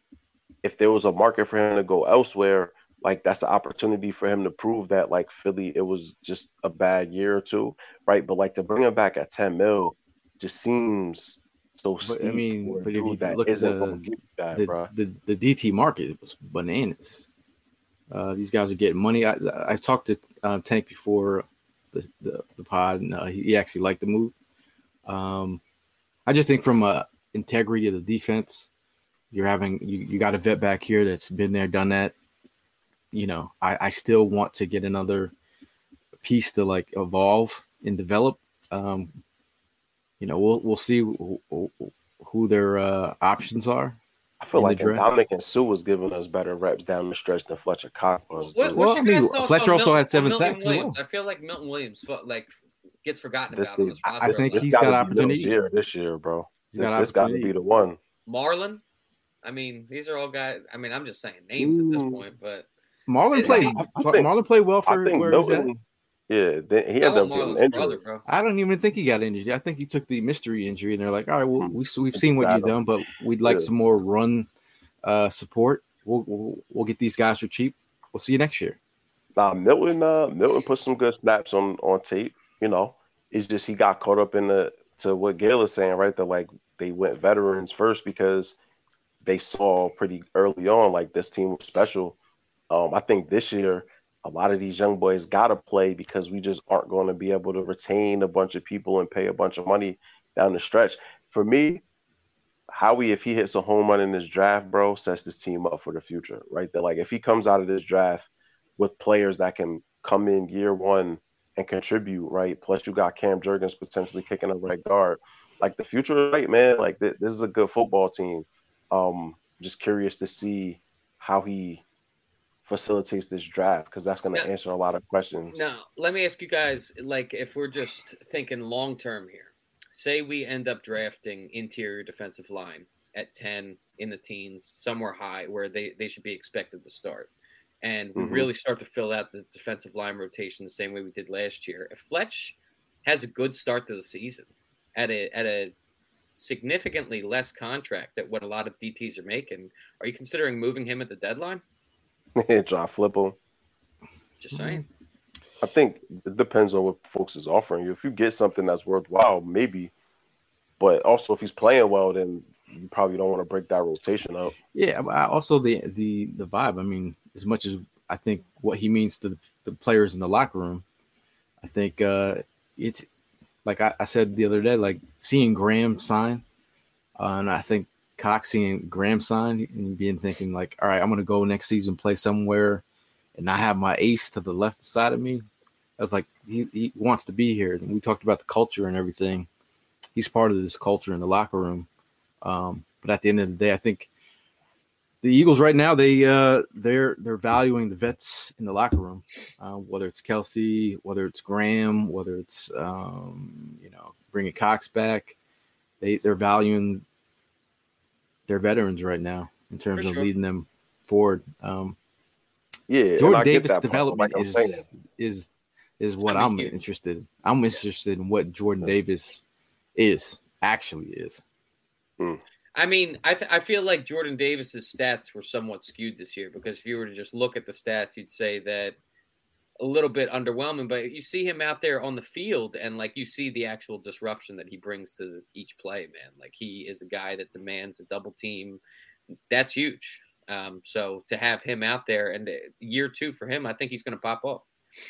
if there was a market for him to go elsewhere, like that's an opportunity for him to prove that like Philly, it was just a bad year or two, right? But like to bring him back at ten mil just seems so steep. But, I mean, but if you that look at the, that, the, the, the D T market, it was bananas. Uh, these guys are getting money. I, I talked to uh, Tank before the, the, the pod, and uh, he actually liked the move. Um, I just think from a integrity of the defense, you're having you, you got a vet back here that's been there, done that. You know, I, I still want to get another piece to like evolve and develop. Um, you know, we'll we'll see who, who their uh, options are. I feel like Dominic and Sue was giving us better reps down the stretch than Fletcher Cox was. What, well, I mean, Fletcher also Milton, had seven Milton sacks. Williams. I feel like Milton Williams like gets forgotten this about is, on this roster. I think he's got opportunity this year. This year, bro. He's this got this got to be the one. Marlon. I mean, these are all guys. I mean, I'm just saying names Ooh. at this point, but. Marlon played. I think, Marlon played well for where Milton, he's at. Yeah, then he ended up getting injured. Brother, bro. I don't even think he got injured. I think he took the mystery injury, and they're like, "All right, well, we we've seen what you've done, but we'd like yeah. some more run uh, support. We'll, we'll we'll get these guys for cheap. We'll see you next year." Nah, Milton. Uh, Milton put some good snaps on on tape. You know, it's just he got caught up in the to what Gail is saying, right? That like they went veterans first because they saw pretty early on like this team was special. Um, I think this year, a lot of these young boys got to play because we just aren't going to be able to retain a bunch of people and pay a bunch of money down the stretch. For me, Howie, if he hits a home run in this draft, bro, sets this team up for the future, right? That like if he comes out of this draft with players that can come in year one and contribute, right? Plus you got Cam Jurgens potentially kicking a right guard. Like the future, right, man? Like th- this is a good football team. Um, just curious to see how he facilitates this draft because that's going to answer a lot of questions. Now, let me ask you guys, like, if we're just thinking long term here, say we end up drafting interior defensive line at ten in the teens, somewhere high where they, they should be expected to start. And we mm-hmm. really start to fill out the defensive line rotation the same way we did last year. If Fletch has a good start to the season at a at a significantly less contract than what a lot of D Ts are making, are you considering moving him at the deadline? Try flip him. Just saying. I think it depends on what folks is offering you. If you get something that's worthwhile, maybe. But also, if he's playing well, then you probably don't want to break that rotation up. Yeah. Also, the the the vibe. I mean, as much as I think what he means to the, the players in the locker room, I think uh, it's like I, I said the other day, like seeing Graham sign, uh, and I think. Cox seeing Graham sign and being thinking like, all right, I'm going to go next season, play somewhere and not have my ace to the left side of me. I was like, he, he wants to be here. And we talked about the culture and everything. He's part of this culture in the locker room. Um, but at the end of the day, I think the Eagles right now, they, uh, they're, they're valuing the vets in the locker room, uh, whether it's Kelsey, whether it's Graham, whether it's, um, you know, bringing Cox back. They, they're valuing they're veterans right now in terms sure. of leading them forward. Um, yeah, Jordan Davis' development like is, is is what I'm huge. interested in. I'm interested in what Jordan Davis is, actually is. Hmm. I mean, I th- I feel like Jordan Davis's stats were somewhat skewed this year because if you were to just look at the stats, you'd say that a little bit underwhelming, but you see him out there on the field and like you see the actual disruption that he brings to each play, man. Like he is a guy that demands a double team. That's huge. Um, so to have him out there and year two for him, I think he's going to pop off.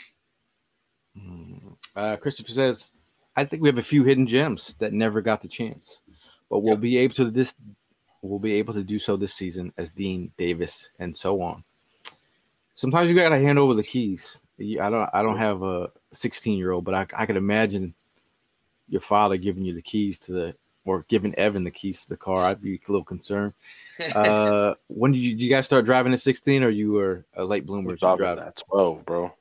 Uh, Christopher says, I think we have a few hidden gems that never got the chance, but we'll yep. be able to this. We'll be able to do so this season as Dean Davis and so on. Sometimes you gotta hand over the keys. I don't. I don't have a sixteen year old, but I, I could imagine your father giving you the keys to the, or giving Evan the keys to the car. I'd be a little concerned. Uh, when did you, did you guys start driving at sixteen, or you were a late bloomer? Driving at twelve, bro.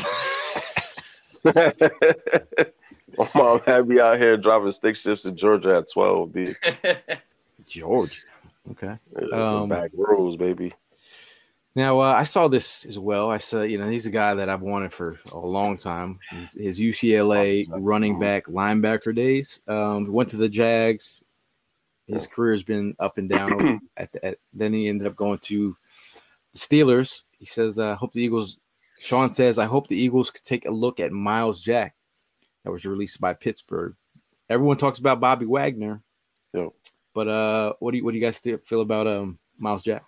My mom had me out here driving stick shifts in Georgia at twelve, B. Georgia. Okay. Um, back roads, baby. Now, uh, I saw this as well. I saw, you know, he's a guy that I've wanted for a long time. His, his U C L A running back, linebacker days. Um, went to the Jags. His career has been up and down. at the, at, then he ended up going to the Steelers. He says, I uh, hope the Eagles, Sean says, I hope the Eagles could take a look at Miles Jack that was released by Pittsburgh. Everyone talks about Bobby Wagner. Yep. But uh, what do you, what do you guys feel about um, Miles Jack?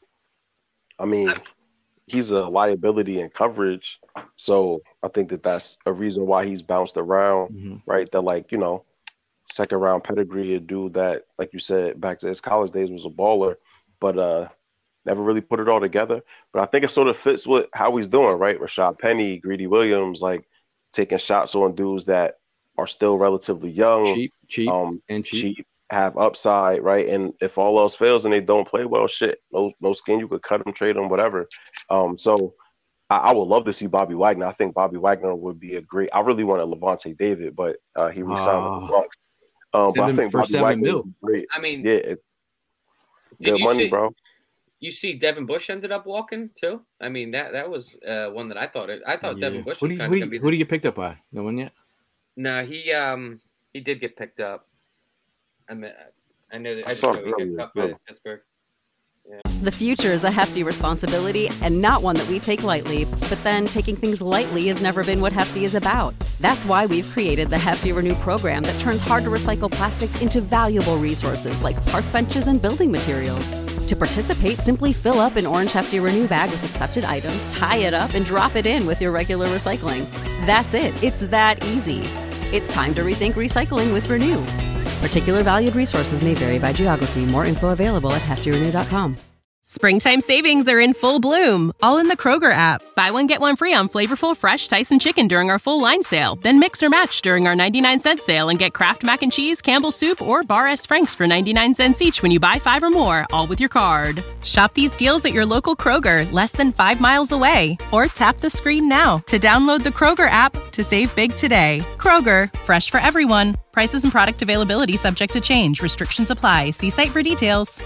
I mean, he's a liability in coverage, so I think that that's a reason why he's bounced around, mm-hmm. right? That, like, you know, second round pedigree, a dude that, like you said, back to his college days was a baller, but uh, never really put it all together. But I think it sort of fits with how he's doing, right? Rashad Penny, Greedy Williams, like taking shots on dudes that are still relatively young, cheap, cheap, um, and cheap. cheap. Have upside, right? And if all else fails and they don't play well, shit, no, no skin, you could cut them, trade them, whatever. Um, so I, I would love to see Bobby Wagner. I think Bobby Wagner would be a great. I really wanted Levante David, but uh, he re-signed uh, with the Bronx. Um, but I think Bobby Wagner would be great. I mean, yeah, it, good money, see, bro. You see, Devin Bush ended up walking too. I mean, that that was uh, one that I thought. It, I thought yeah. Devin Bush was kind of going to be. Who do you picked up by? No one yet. No, he um he did get picked up. I mean. I know that I, I just know he got cut by Pittsburgh. Yeah. The future is a hefty responsibility and not one that we take lightly. But then taking things lightly has never been what Hefty is about. That's why we've created the Hefty Renew program that turns hard-to-recycle plastics into valuable resources like park benches and building materials. To participate, simply fill up an orange Hefty Renew bag with accepted items, tie it up, and drop it in with your regular recycling. That's it. It's that easy. It's time to rethink recycling with Renew. Particular valued resources may vary by geography. More info available at hefty renew dot com. Springtime savings are in full bloom, all in the Kroger app. Buy one, get one free on flavorful, fresh Tyson chicken during our full line sale. Then mix or match during our ninety-nine cent sale and get Kraft Mac and Cheese, Campbell's Soup, or Bar S. Frank's for ninety-nine cents each when you buy five or more, all with your card. Shop these deals at your local Kroger, less than five miles away. Or tap the screen now to download the Kroger app to save big today. Kroger, fresh for everyone. Prices and product availability subject to change. Restrictions apply. See site for details.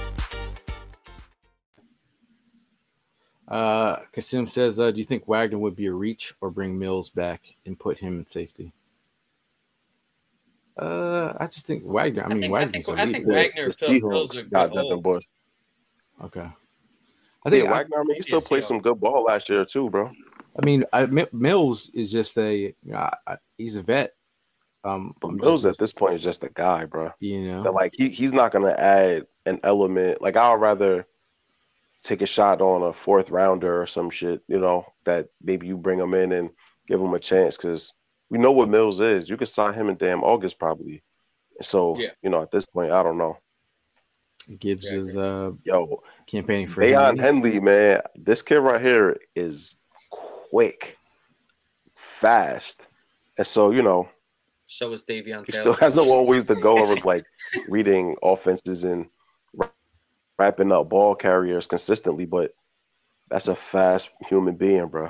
Uh, Kasim says, uh, do you think Wagner would be a reach or bring Mills back and put him in safety? Uh, I just think Wagner. I, I mean, think, Wagner's I think, a I think Wagner the still Seahawks got Devin Bush. Okay. I think yeah, Wagner. I mean, he still yeah, played some good ball last year too, bro. I mean, I, Mills is just a. You know, I, I, he's a vet. Um, but Mills just, at this point is just a guy, bro. You know, that like he he's not gonna add an element. Like I'd rather take a shot on a fourth rounder or some shit, you know, that maybe you bring him in and give him a chance because we know what Mills is. You could sign him in damn August probably. So, yeah. you know, at this point, I don't know. Gibbs yeah, is uh, yo campaigning for Deion Henley, man. This kid right here is quick, fast. And so, you know, so is Davion Taylor. He still hasn't always the go of like reading offenses and wrapping up ball carriers consistently, but that's a fast human being, bro.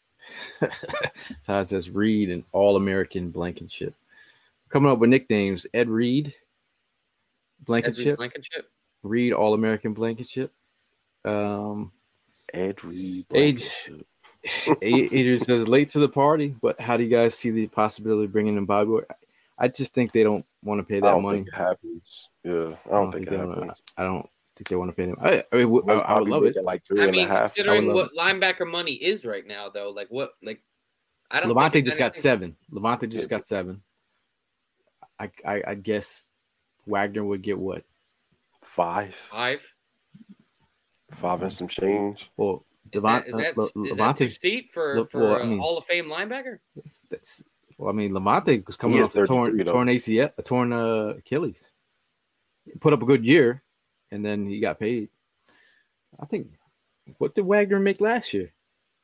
Todd says Reed and All-American Blankenship. Coming up with nicknames: Ed Reed, Blankenship, Ed Reed, Blankenship. Reed All-American Blankenship. Um, Ed Reed. Age. Adrian says late to the party, but how do you guys see the possibility of bringing in Bobby? I just think they don't want to pay that I don't money. Think it happens. Yeah, I don't, I don't think, think it happens. I don't think they want to pay them. I, I, mean, I, I would love it. Like I mean, considering what it. linebacker money is right now, though, like what, like I don't. Levante just got seven. Levante just got seven. I, I, I guess Wagner would get what? Five. Five. Five and some change. Well. Is, Levant, that, is, that, uh, is that too steep for, for well, I mean, a Hall of Fame linebacker? That's, that's well, I mean, Levante was coming off a torn, torn A C L, a torn uh, Achilles. He put up a good year, and then he got paid. I think. What did Wagner make last year?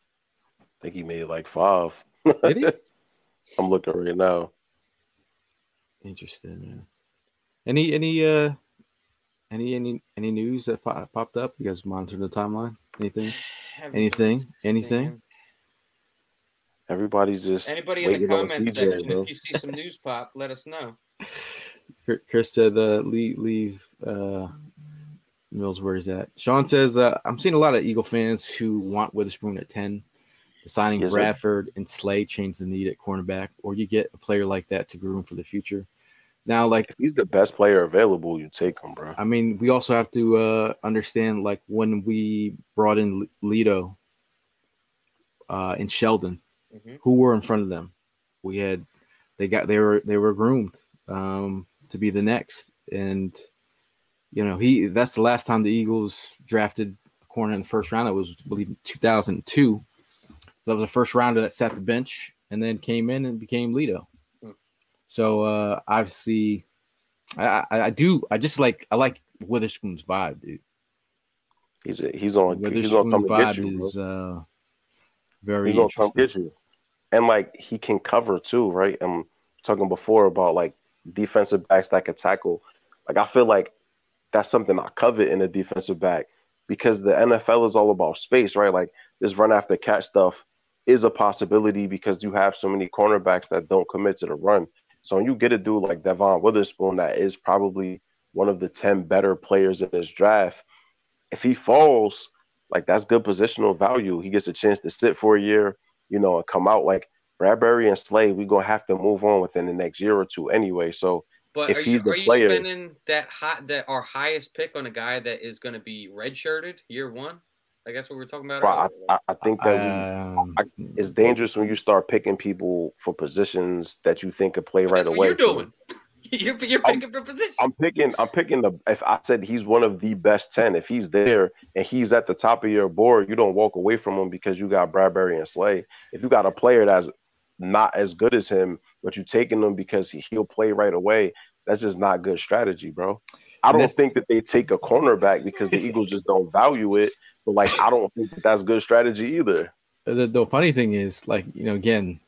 I think he made like five. Did he? I'm looking right now. Interesting, man. Any any uh any any any news that pop, popped up? You guys monitor the timeline? Anything? Anything? Anything? Everybody's just anybody in the comments C J, section. bro. If you see some news pop, let us know. Chris said, uh, leave, leave uh, Mills where he's at. Sean says, uh, I'm seeing a lot of Eagle fans who want Witherspoon at ten. The signing Yes, sir. Bradford and Slay change the need at cornerback, or you get a player like that to groom for the future. Now, like, If he's the best player available, you take him, bro. I mean, we also have to uh, understand, like, when we brought in Lido uh, in Sheldon, Mhm. who were in front of them? We had, they got, they were, they were groomed um, to be the next. And, you know, he, that's the last time the Eagles drafted a corner in the first round. That was, I believe, two thousand two. So that was a first rounder that sat the bench and then came in and became Lido. Hmm. So uh, obviously, I, I, I do, I just like, I like Witherspoon's vibe, dude. He's a, he's on. He's Witherspoon's gonna come to get vibe you, bro. is uh, very He's gonna come interesting. get you, and like he can cover too, right? I'm talking before about like defensive backs that could tackle. Like I feel like that's something I covet in a defensive back because the N F L is all about space, right? Like this run after catch stuff is a possibility because you have so many cornerbacks that don't commit to the run. So when you get a dude like Devon Witherspoon that is probably one of the ten better players in this draft, if he falls, like that's good positional value. He gets a chance to sit for a year, you know, and come out. Like Bradbury and Slay, we're gonna have to move on within the next year or two anyway. So But if are you he's a are you player, spending that high that our highest pick on a guy that is going to be redshirted year one? I guess what we were talking about. bro, I, earlier. I, I think that we, Um, I, it's dangerous when you start picking people for positions that you think could play But right that's away. what you're So doing. You're, you're I'm- picking for position. I'm picking. I'm picking the. If I said he's one of the best ten, if he's there and he's at the top of your board, you don't walk away from him because you got Bradbury and Slay. If you got a player that's not as good as him, but you taking him because he, he'll play right away, that's just not good strategy, bro. I And don't that's- think that they take a cornerback because the Eagles just don't value it. But like, I don't think that that's good strategy either. the, the funny thing is, like, you know, again,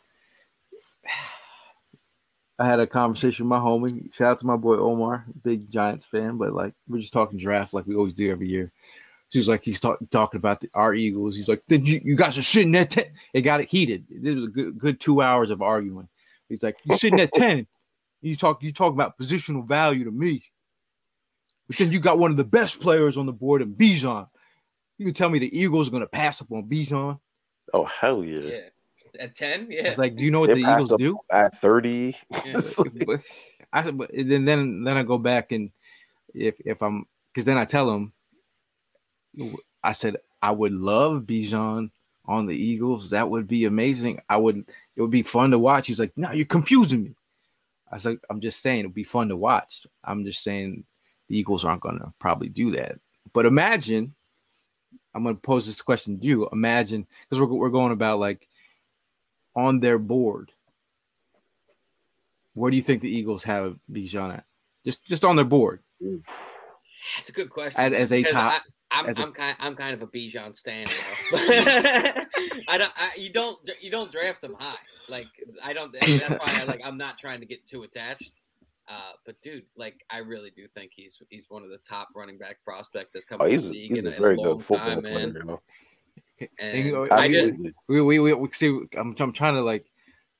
I had a conversation with my homie. Shout out to my boy Omar, big Giants fan, but like we're just talking draft like we always do every year. He's like he's talk, talking about the, our Eagles. He's like, then you, you guys are sitting at ten. It got it heated. It was a good good two hours of arguing. He's like, you sitting at ten. You talk you talk about positional value to me. But then you got one of the best players on the board in Bijan. You can tell me the Eagles are gonna pass up on Bijan. Oh hell yeah! Yeah, at ten. I Yeah, was like, do you know what They the passed Eagles up do? at thirty. Yeah. But I but then then then I go back and if if I'm because then I tell him I said I would love Bijan on the Eagles. That would be amazing. I would it would be fun to watch. He's like, no, you're confusing me. I was like, I'm just saying it would be fun to watch. I'm just saying the Eagles aren't gonna probably do that. But imagine, I'm gonna pose this question to you. Imagine because we're we're going about like on their board. Where do you think the Eagles have Bijan at? Just just on their board. that's a good question. As, as a Because top. I, I'm as a- I'm kind I'm kind of a Bijan stan. Now. I don't I, you don't you don't draft them high. Like I don't. That's why I, like I'm not trying to get too attached. Uh, but dude, like I really do think he's he's one of the top running back prospects that's coming Oh, to he's, the league he's in a a, very in a long good football time, player, man. you know. And And, uh, I just, Absolutely. We, we, we, we see. I'm, I'm trying to like.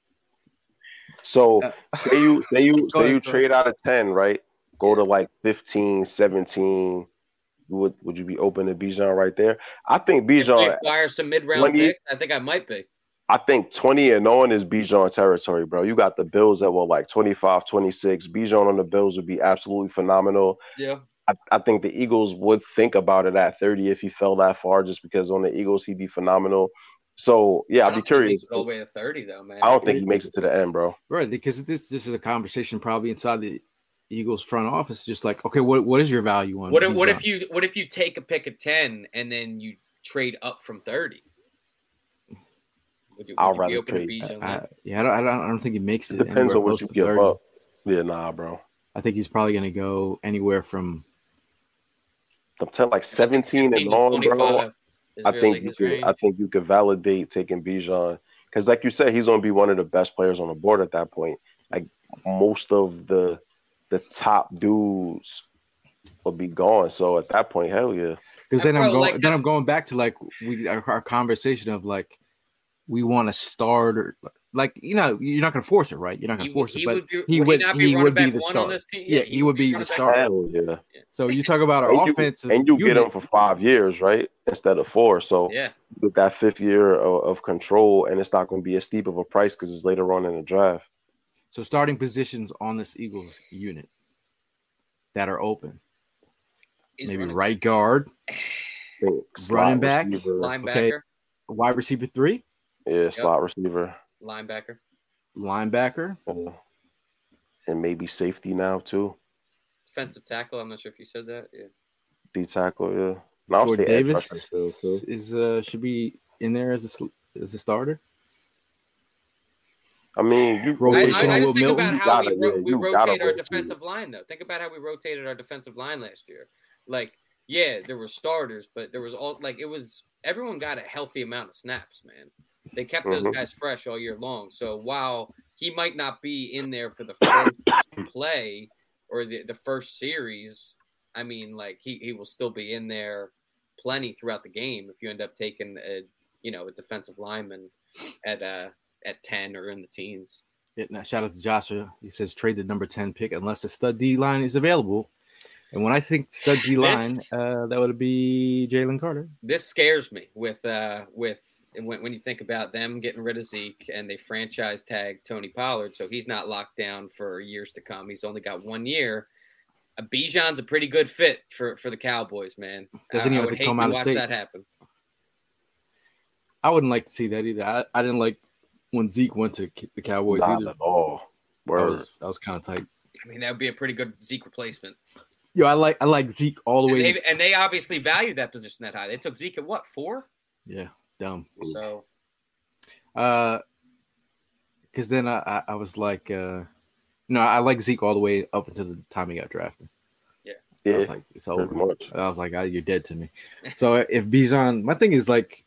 So Uh, say you say you Go say ahead, you go trade out of ten, right? Go to like fifteen, seventeen. Would would you be open to Bijan right there? I think if we Bijan. acquire some mid round twenty picks, I think I might be. I think twenty and on is Bijan territory, bro. You got the Bills that were like twenty-five, twenty-six. Bijan on the Bills would be absolutely phenomenal. Yeah. I, I think the Eagles would think about it at thirty if he fell that far, just because on the Eagles he'd be phenomenal. So yeah, I I'd be don't think he curious. makes it all the way to thirty though, man. I don't think he makes it to the end, bro. Right, because this this is a conversation probably inside the Eagles front office. Just like, okay, what what is your value on? What if, what Bijan? if you what if you take a pick at ten and then you trade up from thirty? Would you, I'd would you rather be open trade. to Bijan? I, then? yeah, I don't, I don't. I don't think he makes It it. depends anywhere on what close you to give thirty. up. Yeah, nah, bro. I think he's probably going to go anywhere from I'm telling like seventeen fifteen and to on, bro. twenty-five. Is I really think you his could, range? I think you could validate taking Bijan because, like you said, he's going to be one of the best players on the board at that point. Like most of the the top dudes will be gone. So at that point, hell yeah. Because then And I'm bro, going, like, then how- I'm going back to like we our, our conversation of like we want to start or like you know you're not going to force it, right? You're not going He to force would- it, he but would be- he would would he not be he running would be back the one on start. this team? Yeah, Yeah, he would be the running back start. Hell yeah. So you talk about our And you, offensive, and you get unit. him for five years, right? Instead of four. So Yeah. with that fifth year of, of control, and it's not going to be as steep of a price because it's later on in the draft. So starting positions on this Eagles unit that are open. He's Maybe running right guard, I think slot running back, receiver, linebacker, okay. wide receiver three, yeah, slot receiver, linebacker, linebacker. uh, and maybe safety now too. defensive tackle. I'm not sure if you said that. Yeah. D tackle, yeah. No, I'll Jordan say edge Davis rusher still too. is uh should be in there as a sl- as a starter. I mean, you I, Rotation I, I on just Will think Milton, about you how gotta- we, ro- yeah, we you gotta rotate our rotate. defensive line, though. Think about how we rotated our defensive line last year. Like, yeah, there were starters, but there was all like it was everyone got a healthy amount of snaps, man. They kept those Mhm. guys fresh all year long. So while he might not be in there for the first play or the, the first series, I mean, like he, he will still be in there plenty throughout the game if you end up taking a you know a defensive lineman at uh at ten or in the teens. Yeah, now shout out to Joshua. He says trade the number ten pick unless the stud D line is available. And when I think stud D line, This- uh, that would be Jalen Carter. This scares me with uh with when, when you think about them getting rid of Zeke and they franchise tag Tony Pollard, so he's not locked down for years to come. He's only got one year. Uh, Bijan's a pretty good fit for, for the Cowboys, man. Doesn't I, he I have would to hate come to out of watch state? that happen. I wouldn't like to see that either. I, I didn't like when Zeke went to the Cowboys Not either. at all. That Word. was, that was kind of tight. I mean, that would be a pretty good Zeke replacement. Yo, I like I like Zeke all the And way. they, and they obviously value that position that high. They took Zeke at what, four? Yeah, dumb. So Uh, because then I, I I was like, uh, no, I like Zeke all the way up until the time he got drafted. I Yeah, was like, it's over. pretty much. I was like, ah, you're dead to me. So if Bijan, my thing is like,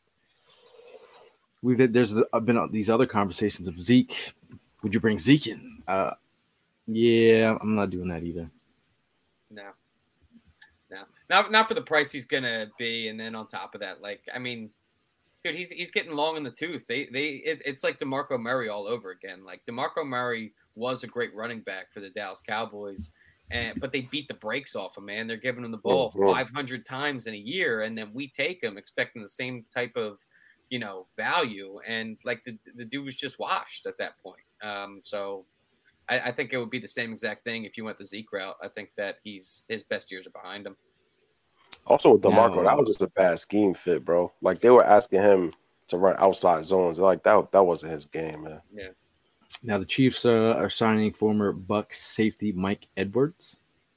we've had, there's been these other conversations of Zeke. Would you bring Zeke in? Uh, yeah, I'm not doing that either. no. No. Not not for the price he's gonna be, and then on top of that, like I mean, dude, he's he's getting long in the tooth. They they it, it's like DeMarco Murray all over again. Like DeMarco Murray was a great running back for the Dallas Cowboys, and but they beat the brakes off him, man. They're giving him the ball Mhm. five hundred times in a year, and then we take him expecting the same type of, you know, value, and like the the dude was just washed at that point. Um, so I, I think it would be the same exact thing if you went the Zeke route. I think that he's his best years are behind him. Also with DeMarco, Now- that was just a bad scheme fit, bro. Like they were asking him to run outside zones. Like that that wasn't his game, man. Now the Chiefs uh, are signing former Bucs safety Mike Edwards.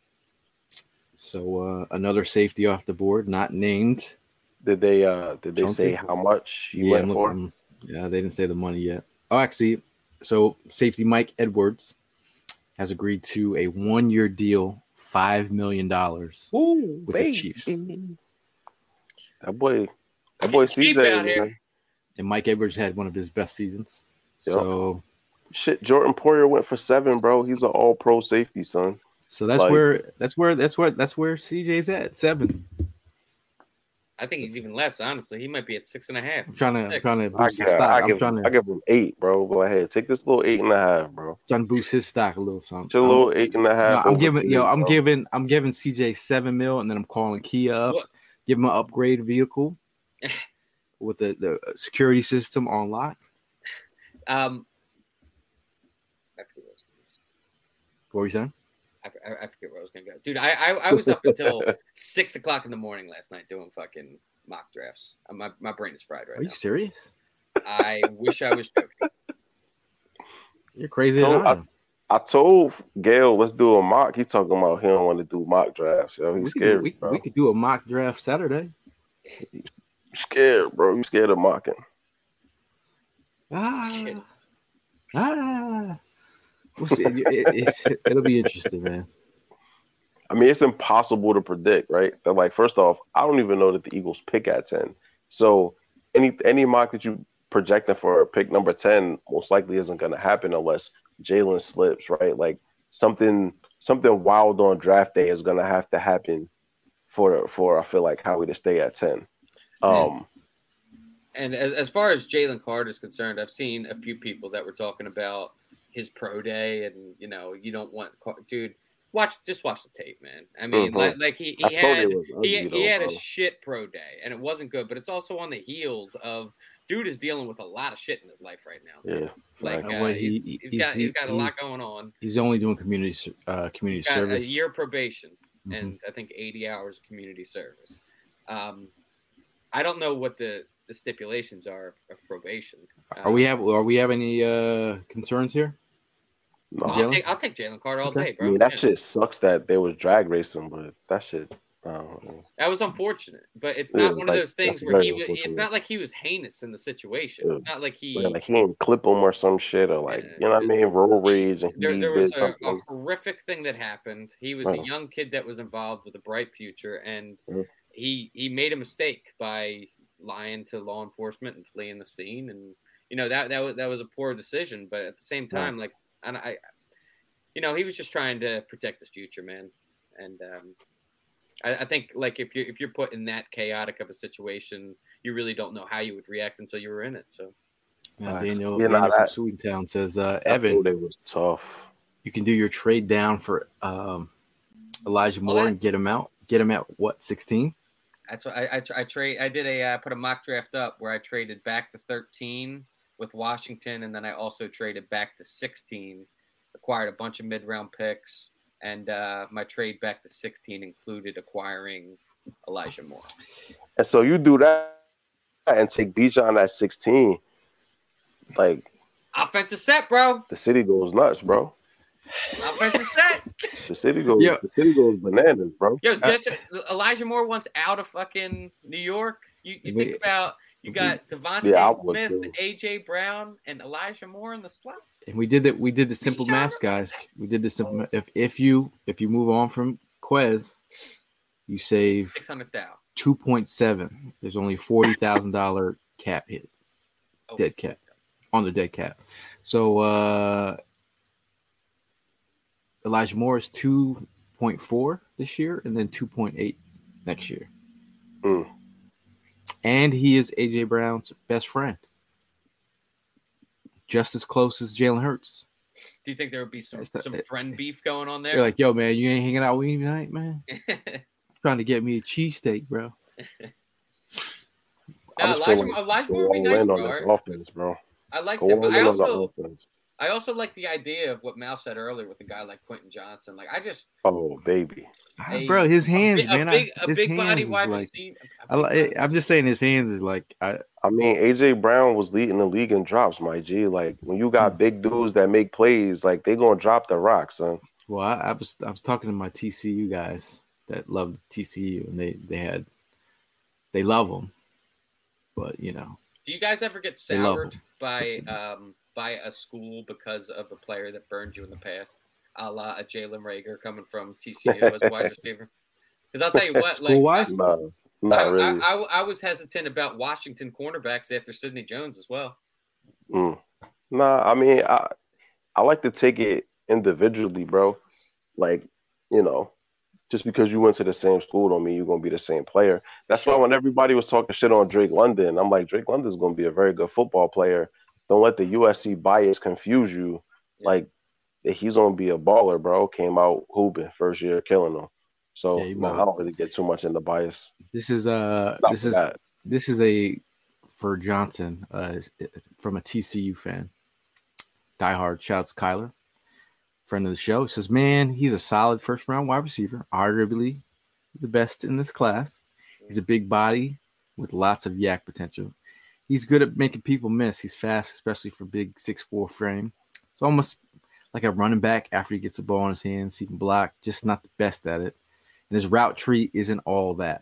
So uh, another safety off the board, not named. Did they uh did they Don't say think- how much he Yeah, went I'm for? looking- yeah, they didn't say the money yet. Oh, actually, so safety Mike Edwards has agreed to a one-year deal, five million dollars Ooh, with the Chiefs. That boy, that boy Cheap C J, out here. man. And Mike Edwards had one of his best seasons. Yep. So, Shit, Jordan Poyer went for seven, bro. He's an all-pro safety, son. so that's Like- where that's where that's where that's where C J's at seven. I think he's even less, honestly. He might be at six and a half. I'm trying to I'm Six. trying to I, boost his give, stock. I, I'm give, trying to I give him eight, bro. Go ahead, take this little eight and a half, bro. trying to boost his stock a little something. Just a little eight and a No, half. I'm over giving three, yo, I'm bro. giving I'm giving C J seven mil, and then I'm calling Kia up, What? give him an upgrade vehicle with the, the security system on lock. Um, I forget what I was gonna say. What were you saying? I, I, I forget where I was going to go. Dude, I, I, I was up until six o'clock in the morning last night doing fucking mock drafts. Uh, My, my brain is fried right Are you now. serious? I wish I was joking. You're crazy. So, than I am. I told Gail, let's do a mock. He talking about he don't want to do mock drafts. Yo, we, he's could do, scared, we, bro. we could do a mock draft Saturday. He's scared, bro. You scared of mocking? Ah, Shit. ah. We'll see. It, it, it's, it'll be interesting, man. I mean, it's impossible to predict, right? They're like, first off, I don't even know that the Eagles pick at ten. So any any mock that you projecting for pick number ten most likely isn't going to happen unless Jalen slips, right? Like something something wild on draft day is going to have to happen for for I feel like Howie to stay at ten. Um, and as, as far as Jalen Carter is concerned, I've seen a few people that were talking about his pro day, and you know, you don't want dude. Watch, just watch the tape, man. I mean, mm-hmm. like, like he, he had he, he had a shit pro day, and it wasn't good. But it's also on the heels of dude is dealing with a lot of shit in his life right now. Yeah, like uh, he's, he, he's, he's got he's got a lot going on. He's only doing community uh, community he's got service. A year probation, mm-hmm. and I think eighty hours of community service. Um, I don't know what the, the stipulations are of, of probation. Are um, we have are we have any uh, concerns here? No. I'll take I'll take Jalen Carter all okay. day, bro. I mean, that yeah. shit sucks that there was drag racing, but that shit. I don't know. That was unfortunate, but it's not yeah, one like, of those things where he. It's not like he was heinous in the situation. Yeah. It's not like he. Yeah, like he didn't clip him or some shit, or like yeah. you know what I mean, road rage. And there, he there was did a, a horrific thing that happened. He was uh. a young kid that was involved with a bright future, and uh. he he made a mistake by lying to law enforcement and fleeing the scene, and you know that that was that was a poor decision. But at the same time, yeah. like I. I You know, he was just trying to protect his future, man. And um, I, I think, like, if you're if you're put in that chaotic of a situation, you really don't know how you would react until you were in it. So, yeah, Daniel, you know, Daniel from Sweetentown says, uh, "Evan, it was tough. You can do your trade down for um, Elijah Moore well, that, and get him out. Get him at what sixteen? That's what I I, I trade. I did a uh, put a mock draft up where I traded back to thirteen with Washington, and then I also traded back to sixteen." Acquired a bunch of mid-round picks, and uh, my trade back to sixteen included acquiring Elijah Moore. And so you do that and take Bijan at sixteen, like offensive set, bro. The city goes nuts, bro. Offensive set. The city goes. Yo. The city goes bananas, bro. Yo, just, Elijah Moore wants out of fucking New York. You, you think about you got Devontae yeah, Smith, A J Brown, and Elijah Moore in the slot. And we did that. We did the simple math, guys. We did the simple. If if you if you move on from Quez, you save six hundred thousand. Two point seven. There's only forty thousand dollar cap hit, oh. dead cap on the dead cap. So uh, Elijah Moore is two point four this year, and then two point eight next year. Mm. And he is A J Brown's best friend. Just as close as Jalen Hurts. Do you think there would be some, some friend beef going on there? They're like, yo, man, you ain't hanging out with me tonight, man? Trying to get me a cheesesteak, bro. No, Elijah, Elijah Moore would be nice, bro. Offense, bro. I like it, but I also, I also like the idea of what Mal said earlier with a guy like Quentin Johnson. Like, I just... Oh, baby. A, bro, his hands, a, man. A big, I, a big body wide like, receiver. I like, I'm just saying his hands is like... I, I mean, A J Brown was leading the league in drops, my G. Like, when you got big dudes that make plays, like, they going to drop the rock, son. Well, I, I was I was talking to my T C U guys that love T C U, and they, they had... They love them. But, you know... Do you guys ever get soured by um by a school because of a player that burned you in the past? A la a Jalen Reagor coming from T C U as a wide receiver. Because I'll tell you what, like wise? No, not I, really. I, I, I was hesitant about Washington cornerbacks after Sidney Jones as well. Mm. Nah, I mean, I I like to take it individually, bro. Like, you know, just because you went to the same school don't mean you're gonna be the same player. That's why when everybody was talking shit on Drake London, I'm like, Drake London's gonna be a very good football player. Don't let the U S C bias confuse you. Yeah. Like, he's gonna be a baller, bro. Came out hooping first year, killing them. So yeah, no, I don't really get too much in the bias. This is uh Not this is that. this is a for Johnson uh from a T C U fan. Diehard shouts Kyler, friend of the show. Says, man, he's a solid first round wide receiver, arguably the best in this class. He's a big body with lots of yak potential. He's good at making people miss. He's fast, especially for big six four frame. It's almost like a running back after he gets the ball in his hands. He can block, just not the best at it. And his route tree isn't all that.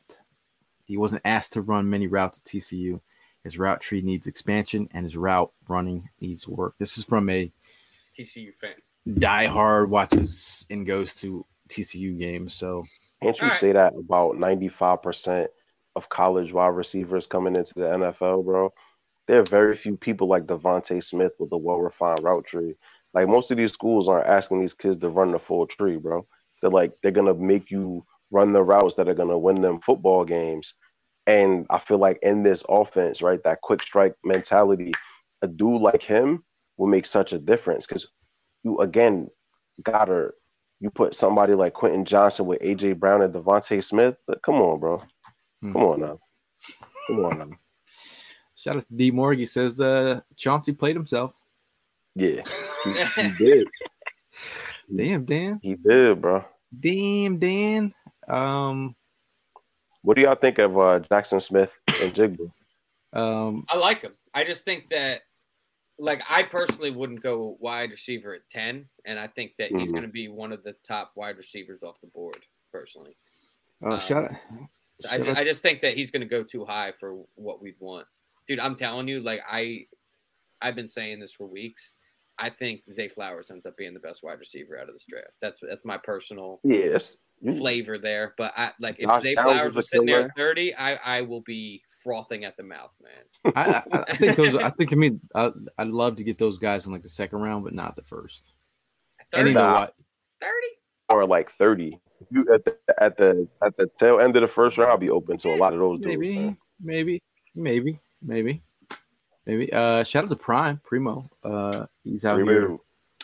He wasn't asked to run many routes at T C U. His route tree needs expansion, and his route running needs work. This is from a T C U fan. Diehard watches and goes to T C U games. So can't you All right. say that about ninety-five percent of college wide receivers coming into the N F L, bro. There are very few people like Devontae Smith with a well-refined route tree. Like most of these schools aren't asking these kids to run the full tree, bro. They're like they're gonna make you run the routes that are gonna win them football games. And I feel like in this offense, right, that quick strike mentality, a dude like him will make such a difference because you again gotta you put somebody like Quentin Johnson with A J Brown and Devontae Smith. Come on, bro. Come on now. Come on now. Shout out to D Morgan. He says uh, Chauncey played himself. Yeah, he, he did. Damn, Dan. He did, bro. Damn, Dan. Um, what do y'all think of uh, Jackson Smith and Jigba? Um, I like him. I just think that, like, I personally wouldn't go wide receiver at ten, and I think that mm-hmm. he's going to be one of the top wide receivers off the board, personally. Oh, um, shut up. I just, I just think that he's going to go too high for what we'd want. Dude, I'm telling you, like, I, I've been saying this for weeks. I think Zay Flowers ends up being the best wide receiver out of this draft. That's that's my personal yes. flavor there. But I like if Josh Zay Downs Flowers was was sitting there at thirty, I, I will be frothing at the mouth, man. I, I, I think those. I think I mean I, I'd love to get those guys in like the second round, but not the first. thirty, you know what? thirty or like thirty. You at the at the at the tail end of the first round, I'll be open to a lot of those dudes. Maybe, man. maybe, maybe, maybe. Maybe. Uh, shout out to Prime Primo. Uh, he's out Primo. here.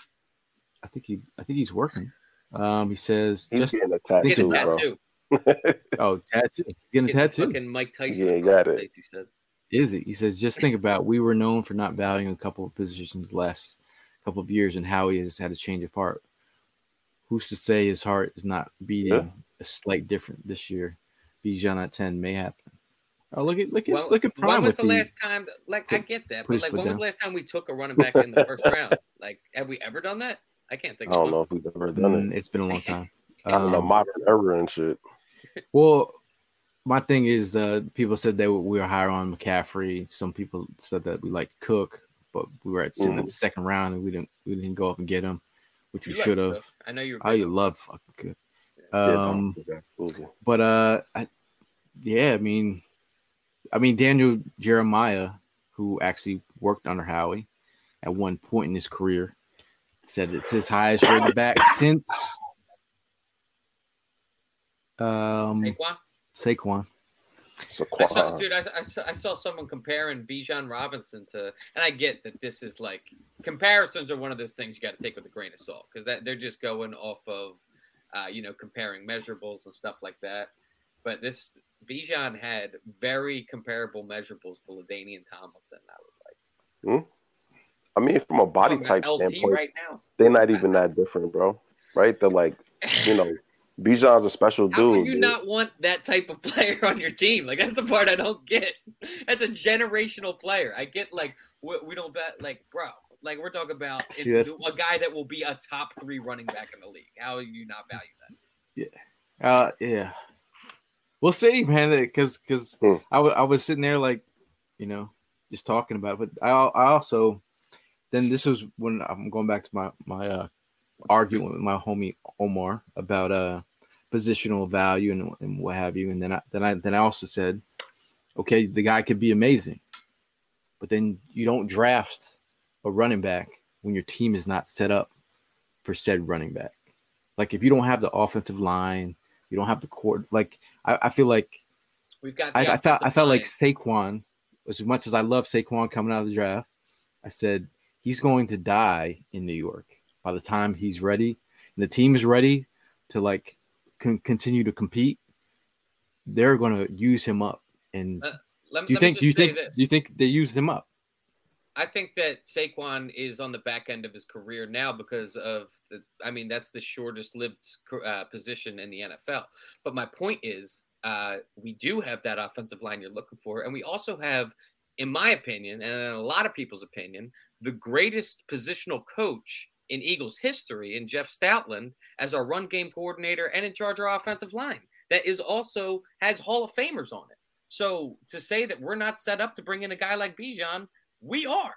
I think he. I think he's working. Um, he says he's just getting a tattoo, getting a tattoo. Oh, tattoo. He's getting a tattoo. Fucking Mike Tyson. Yeah, he got it. He said. Is it? He says, just think about. We were known for not valuing a couple of positions the last couple of years, and Howie has had a change of heart. Who's to say his heart is not beating yeah. a slight different this year? Bijan at ten may happen. Oh, look at look at well, look at Prime. When was the the, last time? Like, I get that, but like, when down. was the last time we took a running back in the first round? Like, have we ever done that? I can't think. I don't of know if we've ever done mm, it. It's been a long time. I don't know, um, modern era and shit. Well, my thing is, uh, people said they were, we were higher on McCaffrey. Some people said that we liked Cook, but we were at sitting mm-hmm. at the second round and we didn't we didn't go up and get him, which we should have. I know you're. I love fucking Cook. Yeah, Um, yeah, but uh, I, yeah, I mean. I mean, Daniel Jeremiah, who actually worked under Howie at one point in his career, said it's his highest rated back since um, Saquon. Saquon. I saw, dude, I, I, saw, I saw someone comparing Bijan Robinson to, and I get that this is like comparisons are one of those things you got to take with a grain of salt because that they're just going off of, uh, you know, comparing measurables and stuff like that. But this Bijan had very comparable measurables to LaDainian Tomlinson. I would like. Hmm? I mean, from a body oh, type L T standpoint, right now. They're not even that different, bro. Right? They're like, you know, Bijan's a special How dude. How could you dude. not want that type of player on your team? Like that's the part I don't get. That's a generational player. I get like we, we don't bet like bro. Like we're talking about See, it, a guy that will be a top three running back in the league. How do you not value that? Yeah. Uh. Yeah. We'll see, man. Because because hmm. I, w- I was sitting there like, you know, just talking about it. But I I also then this was when I'm going back to my my uh, argument with my homie Omar about uh positional value and, and what have you. And then I then I then I also said, okay, the guy could be amazing, but then you don't draft a running back when your team is not set up for said running back. Like if you don't have the offensive line. You don't have the court. Like I, I feel like we've got. I, I felt I felt like Saquon, as much as I love Saquon coming out of the draft, I said he's going to die in New York by the time he's ready and the team is ready to like con- continue to compete. They're going to use him up. And uh, let, do you let think? Do you think? This. Do you think they used him up? I think that Saquon is on the back end of his career now because of the, I mean, that's the shortest lived uh, position in the N F L. But my point is, uh, we do have that offensive line you're looking for. And we also have, in my opinion, and in a lot of people's opinion, the greatest positional coach in Eagles history in Jeff Stoutland as our run game coordinator and in charge of our offensive line that is also has Hall of Famers on it. So to say that we're not set up to bring in a guy like Bijan, we are.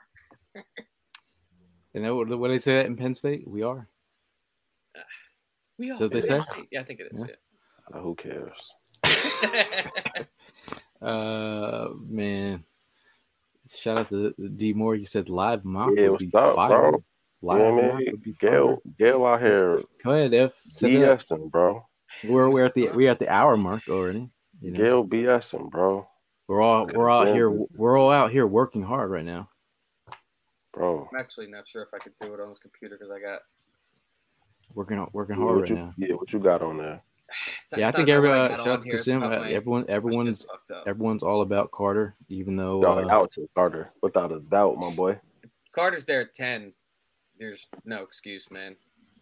You know what, what they say that in Penn State? We are. Uh, we are. That's what they say? Yeah, I think it is. Yeah. Yeah. Uh, who cares? Uh, man. Shout out to D Moore. He said live mock Yeah, would be what's up, fire. bro? Live You know what I mock mean? would be Gail, fire. Gail out here Go ahead, F. Set it up. BSing, bro. We're we're at the we're at the hour mark already. You know? Gail BSing, bro. We're all we're all here. We're all out here working hard right now, bro. I'm actually not sure if I could do it on this computer because I got working working Yeah, hard what right you, now. Yeah, what you got on there? it's Yeah, I not think about every what I uh, got shout on out to here, it's Kasim. about Uh, my everyone everyone's questions fucked up. everyone's all about Carter, even though Y'all uh, out to Carter, without a doubt, my boy. Carter's there at ten. There's no excuse, man.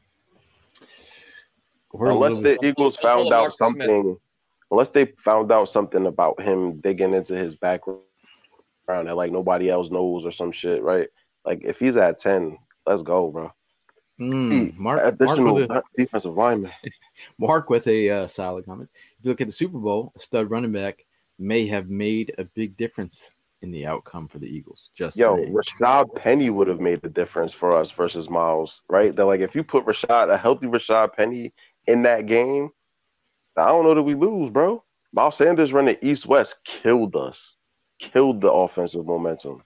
we're a Unless little the bit- Eagles I'll pull found a out Marcus Smith. something, unless they found out something about him digging into his background that like nobody else knows or some shit, right? Like if he's at ten, let's go, bro. Mm, Mark, Mark Additional with a, defensive lineman. Mark with a uh, solid comment. If you look at the Super Bowl, a stud running back may have made a big difference in the outcome for the Eagles. Just Yo, saying. Rashad Penny would have made the difference for us versus Miles, right? That like if you put Rashad, a healthy Rashad Penny in that game, I don't know that we lose, bro. Miles Sanders running east-west killed us, killed the offensive momentum.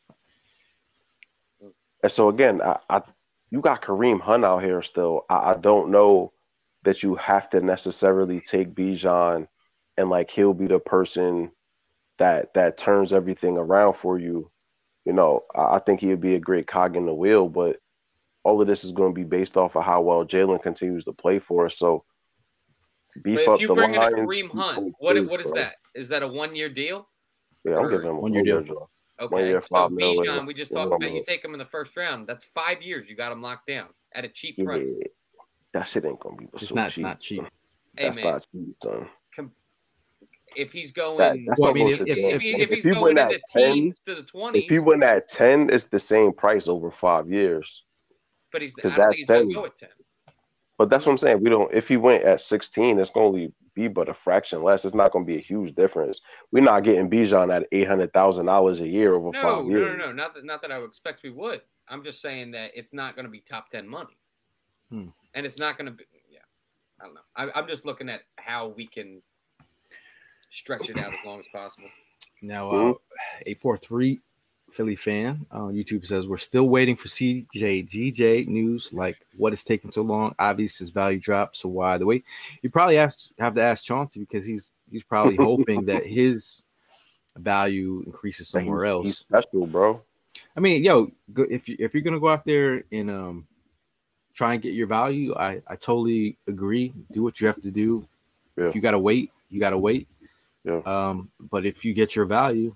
And so again, I, I you got Kareem Hunt out here still. I, I don't know that you have to necessarily take Bijan and like he'll be the person that that turns everything around for you. You know, I, I think he would be a great cog in the wheel, but all of this is going to be based off of how well Jalen continues to play for us. So beef But up if you the bring in a lines. Kareem Hunt, what what is that? Is that a one year deal? Yeah, I'm Or- giving him a One year one-year deal. deal. Okay, One year, so five mil, Bijan, and- we just and talked one about you mil. take him in the first round. That's five years. You got him locked down at a cheap Yeah, price. that shit ain't gonna be It's so not cheap. not cheap. Hey That's man, not cheap, son. com- if he's going, That, that's Well, I what mean, most if- of the if- if, games. he, if he's he going win in at the ten, teens to the twenties, if he win at ten, it's the same price over five years. but he's, I 'cause don't that's think he's going to ten. go at ten. But that's what I'm saying. We don't. If he went at sixteen, it's going to only be but a fraction less. It's not going to be a huge difference. We're not getting Bijan at eight hundred thousand dollars a year over No, five no, years. no, no. Not that, not that I would expect we would. I'm just saying that it's not going to be top ten money, Hmm. and it's not going to be. Yeah, I don't know. I, I'm just looking at how we can stretch it out as long as possible. Now, uh, eight four three Philly fan on YouTube says we're still waiting for C J G J news. Like, what is taking so long? Obviously, his value dropped. So why the wait? You probably have to, have to ask Chauncey because he's he's probably hoping that his value increases somewhere He's- else. He's special, bro. I mean, yo, go, if you if you're gonna go out there and um try and get your value, I I totally agree. Do what you have to do. Yeah. If you gotta wait, you gotta wait. Yeah. Um, but if you get your value,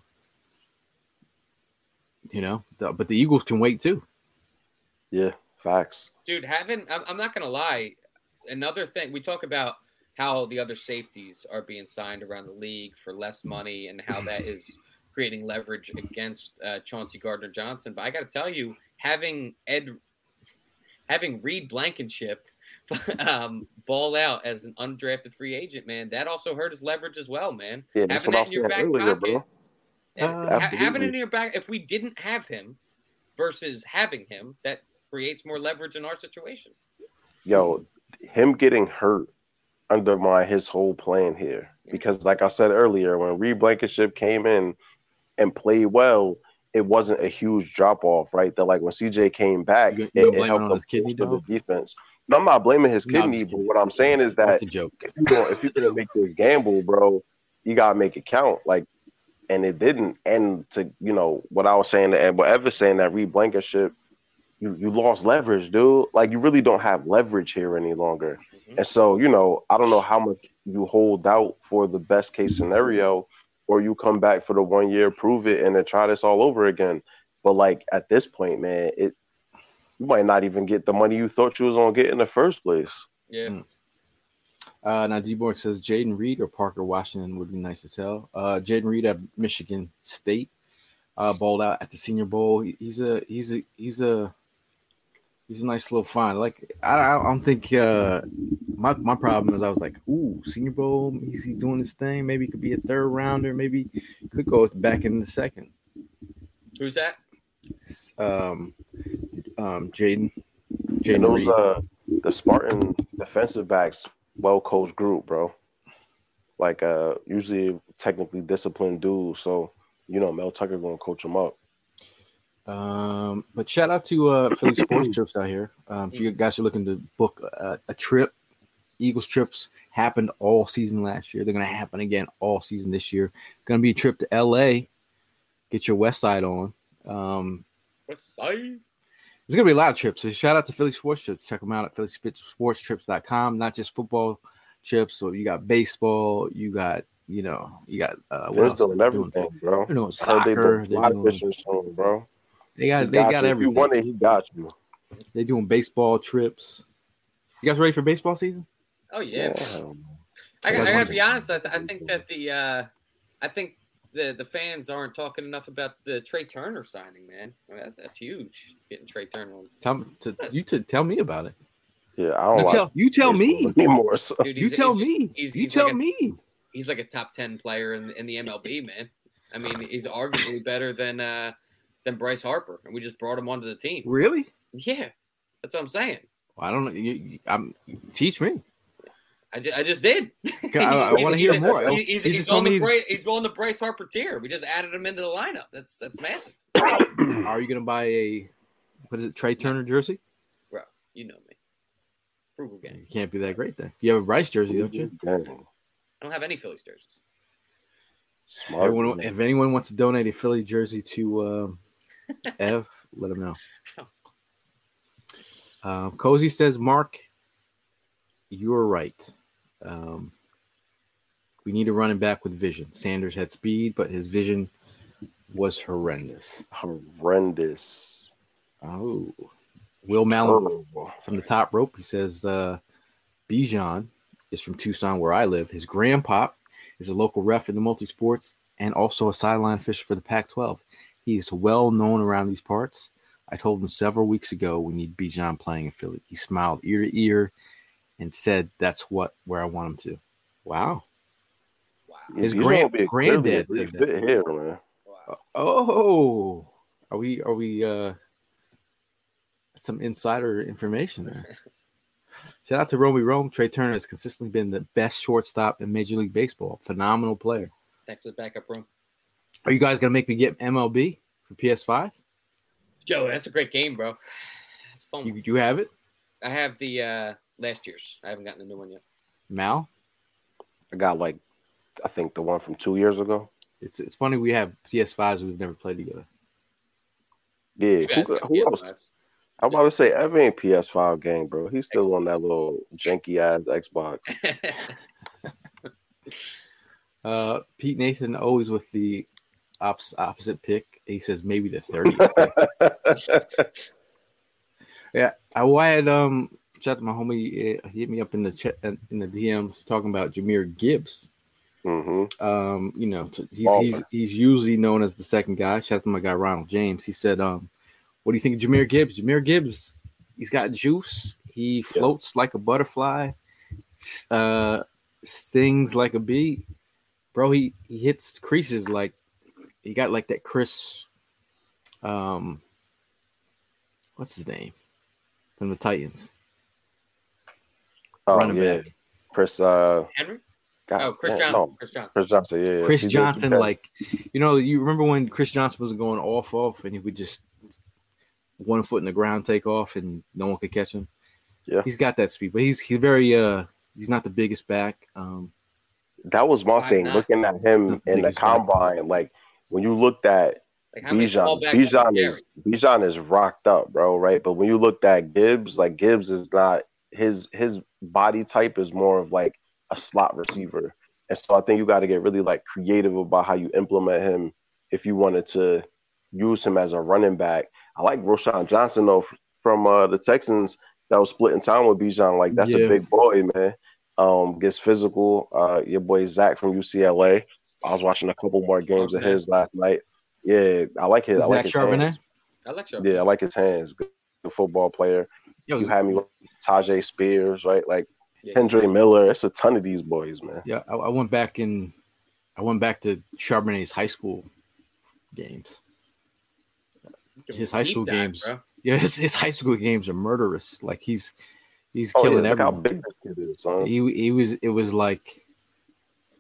you know, the, but the Eagles can wait too. Yeah, facts. Dude, having I'm, I'm not gonna lie. Another thing we talk about how the other safeties are being signed around the league for less money and how that is creating leverage against uh, Chauncey Gardner-Johnson. But I got to tell you, having Ed, having Reed Blankenship um, ball out as an undrafted free agent, man, that also hurt his leverage as well, man. Yeah, that's having what I that was in your saying back earlier, pocket, bro. and Uh, ha- having it Absolutely. in your back, if we didn't have him versus having him, that creates more leverage in our situation. Yo, him getting hurt undermined his whole plan here. Because like I said earlier, when Reed Blankenship came in and played well, it wasn't a huge drop off, right? That like when C J came back, You- you it, gonna it blame it helped on him his kidney, bolster the dog? defense. No, I'm not blaming his No, I'm kidney, just but kidding. what I'm saying is that That's a joke. if you don't, if you're gonna make this gamble, bro, you gotta make it count. Like, and it didn't. And to you know what I was saying, and whatever saying that Reed Blankenship, you you lost leverage, dude. Like you really don't have leverage here any longer. Mhm. And so you know, I don't know how much you hold out for the best case scenario, or you come back for the one year, prove it, and then try this all over again. But like at this point, man, it you might not even get the money you thought you was gonna get in the first place. Yeah. Mm. Uh, now, D-Borg says Jaden Reed or Parker Washington would be nice as hell. Uh, Jaden Reed at Michigan State uh, balled out at the Senior Bowl. He, he's a he's a he's a he's a nice little find. Like I, I don't think uh, my my problem is I was like, ooh, Senior Bowl. He's, he's doing his thing. Maybe he could be a third rounder. Maybe he could go back in the second. Who's that? Um, um, Jaden And Jaden those Reed. uh the Spartan defensive backs, well coached group, bro. like uh usually technically disciplined dude. So you know, Mel Tucker gonna coach him up. Um, but shout out to uh, Philly Sports Trips out here. Um, if you guys are looking to book a, a trip, Eagles trips happened all season last year. They're going to happen again all season this year. Going to be a trip to L A. Get your West Side on. Um, West Side. There's going to be a lot of trips. So shout out to Philly Sports Trips. Check them out at philly sports trips dot com. Not just football trips. So you got baseball. You got, you know, you got uh, They're doing everything, bro. They're doing soccer. They're doing fishing soon, bro. They got, he they got, got you. everything. If you want it, he got you. They're doing baseball trips. You guys ready for baseball season? Oh yeah. yeah. I, I gotta be honest. I, th- I think that the uh, I think the the fans aren't talking enough about the Trey Turner signing, man. I mean, that's, that's huge. Getting Trey Turner. Tell to, you to tell me about it. Yeah, I don't you like tell you tell me anymore. So. Dude, you tell he's, me. He's, you he's tell like a, me. He's like a top ten player in, in the M L B, man. I mean, he's arguably better than uh, than Bryce Harper, and we just brought him onto the team. Really? Yeah, that's what I'm saying. Well, I don't know. You, you, I'm teach me. I just, I just did. I, I want to hear he's, more. He's, he's, he's, on the Bryce, he's on the Bryce Harper tier. We just added him into the lineup. That's that's massive. Are you gonna buy a what is it, Trey Turner jersey? Bro, you know me. Frugal gang. You can't be that great then. You have a Bryce jersey, don't you? I don't have any Phillies jerseys. Smart. Everyone, if anyone wants to donate a Philly jersey to um, Ev, let him know. Um, Cozy says, Mark, you are right. Um, we need a running back with vision. Sanders had speed, but his vision was horrendous. Horrendous. Oh. Will Mallon Terrible. from the top rope. He says, uh, Bijan is from Tucson, where I live. His grandpop is a local ref in the multi-sports and also a sideline fisher for the Pac twelve. He's well known around these parts. I told him several weeks ago we need Bijan playing in Philly. He smiled ear to ear and said that's what where I want him to. Wow. Wow. His He's grand, gonna be a- granddad really said fit that. here, man. Wow. Oh, are we are we uh some insider information there? Shout out to Romy Rome. Trey Turner has consistently been the best shortstop in Major League Baseball. Phenomenal player. Thanks for the backup room. Are you guys gonna make me get M L B for P S five? Joe, that's a great game, bro. It's fun. You you have it, I have the uh, last year's. I haven't gotten the new one yet. Mal? I got like, I think the one from two years ago. It's it's funny we have P S fives we've never played together. Yeah, You guys who, got who else? P S fives. I'm about to say, Evan ain't P S five game, bro. He's still on that little janky ass Xbox. Uh, Pete Nathan always with the ops, opposite pick. He says maybe the thirtieth. Yeah, I, well, I had um, shout out to my homie. Uh, he hit me up in the chat in the D Ms talking about Jahmyr Gibbs. Mm-hmm. Um, you know, t- he's Baller. he's he's usually known as the second guy. Shout out to my guy Ronald James. He said, um, what do you think of Jahmyr Gibbs? Jahmyr Gibbs, he's got juice. He floats like a butterfly, uh, stings like a bee. Bro, he, he hits creases like he got like that Chris, um, what's his name from the Titans? Oh, Running yeah. back. Chris, uh, Henry? God, Oh, Chris man, Johnson. no, Chris Johnson. Chris Johnson, yeah. yeah. Chris He did Johnson, that. like, you know, you remember when Chris Johnson was going off, off, and he would just one foot in the ground take off, and no one could catch him. Yeah. He's got that speed, but he's he's very uh he's not the biggest back. Um, That was my Why thing, not? looking at him He's not the in the biggest guy. combine. Like, when you looked at Like how many small Bijan, backs did Bijan he is Bijan is rocked up, bro, right? But when you looked at Gibbs, like Gibbs is not his his body type is more of like a slot receiver. And so I think you got to get really like creative about how you implement him if you wanted to use him as a running back. I like Roshan Johnson though from uh, the Texans that was splitting time with Bijan. Like that's Yeah. a big boy, man. Um, gets physical. Uh, your boy Zach from U C L A. I was watching a couple more games of Charbonnet. his last night. Yeah, I like his. I like Zach his Charbonnet? hands. I like Charbonnet. Yeah, I like his hands. Good, good football player. Yo, You had me with Tajay Spears, right? Like Yeah. Kendra Miller. It's a ton of these boys, man. yeah, I, I went back in, I went back to Charbonnet's high school games. His high Deep school dive, games, bro. yeah, his, his high school games are murderous. Like he's he's Oh, killing yeah, look how everyone. big this kid is, son. He he was it was like,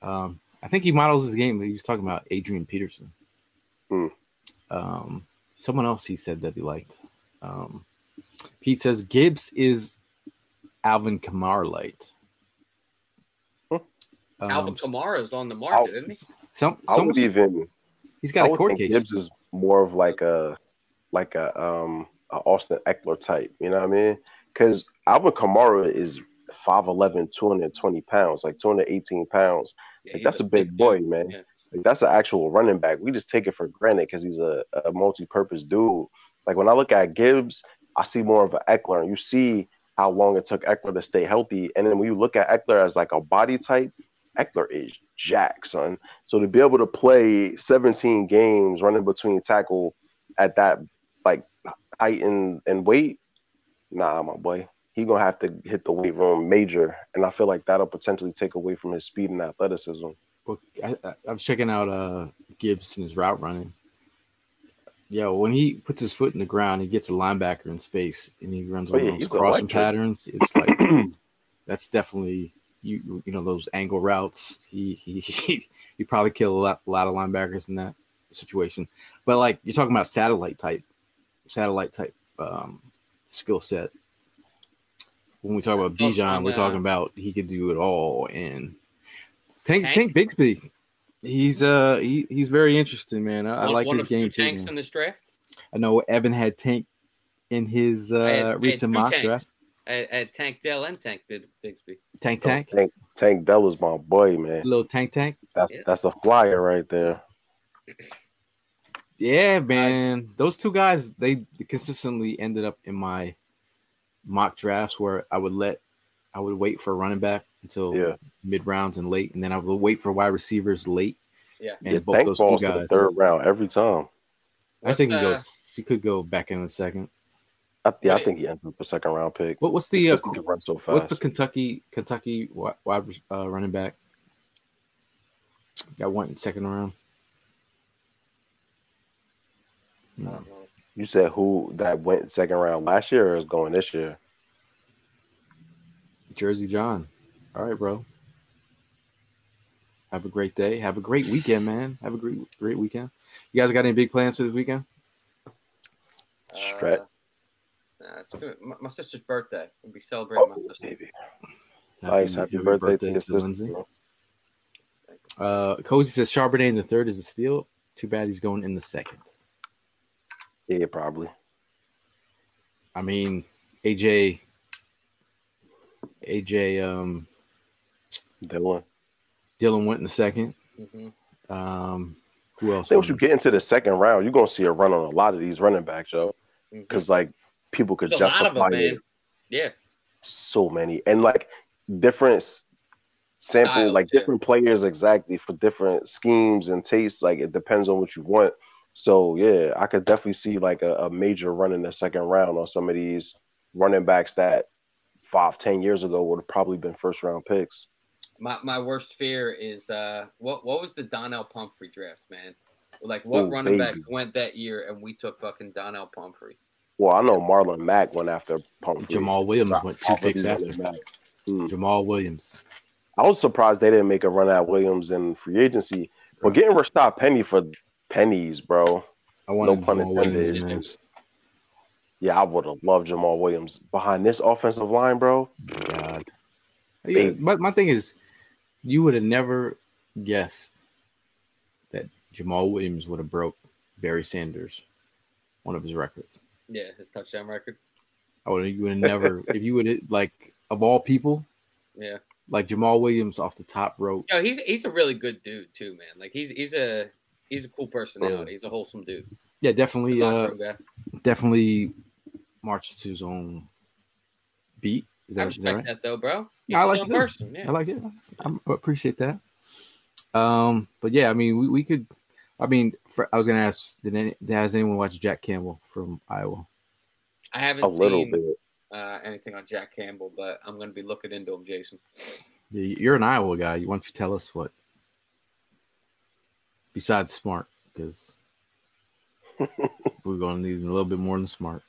Um, I think he models his game. He was talking about Adrian Peterson. Hmm. Um, someone else he said that he liked. Um, Pete says Gibbs is Alvin Kamara light. Hmm. Um, Alvin Kamara's on the market, I'll- isn't he? Some, I would some even. he's I got a would court think case. Gibbs is more of like a like a um a Austin Eckler type. You know what I mean? Because Alvin Kamara is five eleven, two hundred twenty pounds, like two hundred eighteen pounds. Yeah, Like, he's that's a big boy, dude. man. Yeah. Like, that's an actual running back. We just take it for granted because he's a, a multi-purpose dude. Like when I look at Gibbs, I see more of an Eckler. And you see how long it took Eckler to stay healthy. And then when you look at Eckler as like a body type, Eckler is jack, son. So to be able to play seventeen games running between tackle at that like height and, and weight, nah, my boy. He gonna have to hit the weight room major. And I feel like that'll potentially take away from his speed and athleticism. Well, I, I, I was checking out uh, Gibbs and his route running. Yeah, when he puts his foot in the ground, he gets a linebacker in space, and he runs Oh, one yeah, of he's those crossing electric. patterns. It's like that's definitely you. You know those angle routes. He he he, he probably killed a lot, a lot of linebackers in that situation. But like you're talking about satellite type, satellite type um, skill set. When we talk about Close Bijan, on, we're uh, talking about he could do it all. And Tank Tank? Tank Bigsby, he's uh he, he's very interesting, man. I, I One, like one his of game two too. tanks man. in this draft. I know Evan had Tank in his I had- I uh had recent two mock tanks. draft. I had, I had Tank Dell and Tank Bid- Bigsby. Tank Tank, Tank Tank Dell is my boy, man. little Tank Tank. That's Yeah. that's a flyer right there. Yeah, man. Those two guys, they consistently ended up in my mock drafts where I would let, I would wait for a running back until Yeah. mid rounds and late, and then I would wait for wide receivers late. Yeah. And Yeah, both Tank those two falls to the guys, third round every time. I think he What's, uh, goes. He could go back in a second. I, yeah, I What- think he ends up a second round pick. What, what's Just the uh, 'cause he can run so what's the fast. Kentucky Kentucky wi- wide uh, running back? Got one in second round. No. You said who that went second round last year or is going this year? Jersey John. All right, bro. Have a great day. Have a great weekend, man. Have a great great weekend. You guys got any big plans for this weekend? Stretch. Uh, nah, it's good. My, my sister's birthday. We'll be celebrating Oh, my sister. baby. Nice. Happy, birthday, to your sister. Lindsay. Uh, Cozy says Charbonnet in the third is a steal. Too bad he's going in the second. Yeah, probably. I mean, A J, A J, um, Dylan. Dylan went in the second. Mhm. Um, who I else? think once you get into the second round, you're gonna see a run on a lot of these running backs, yo. Mhm. Because like people could There's a lot of justify them, it. man. Yeah. So many and like different s- sample, Styles, like yeah. different players exactly for different schemes and tastes. Like it depends on what you want. So yeah, I could definitely see like a, a major run in the second round on some of these running backs that five, ten years ago would have probably been first round picks. My my worst fear is uh what what was the Donnell Pumphrey draft, man? Like what Ooh, running baby. backs went that year and we took fucking Donnell Pumphrey. Well, I know Marlon Mack went after Pumphrey. Jamal Williams went two Off of picks these after. running backs. Hmm. Jamal Williams. I was surprised they didn't make a run at Williams in free agency. But getting Rashad Penny for pennies, bro. I No wanted pun Jamal intended. Williams, man. Just- Yeah, I would have loved Jamal Williams behind this offensive line, bro. God. Yeah, but my thing is, you would have never guessed that Jamal Williams would have broke Barry Sanders, one of his records. Yeah, his touchdown record. I would you would have never if you would like of all people, Yeah. like Jamal Williams off the top rope. Yo, he's he's a really good dude too, man. Like he's he's a he's a cool personality. He's a wholesome dude. Yeah, definitely Locker uh room guy. definitely marches to his own beat. Is I that, is that respect right? that though, bro. He's I his like own it. person. Yeah. I like it. I appreciate that. Um, but yeah, I mean, we, we could. I mean, for, I was gonna ask, did any, has anyone watched Jack Campbell from Iowa? I haven't A little seen bit. uh, anything on Jack Campbell, but I'm gonna be looking into him, Jason. Yeah, you're an Iowa guy. Why don't you tell us what? Besides smart, because we're gonna need a little bit more than smart.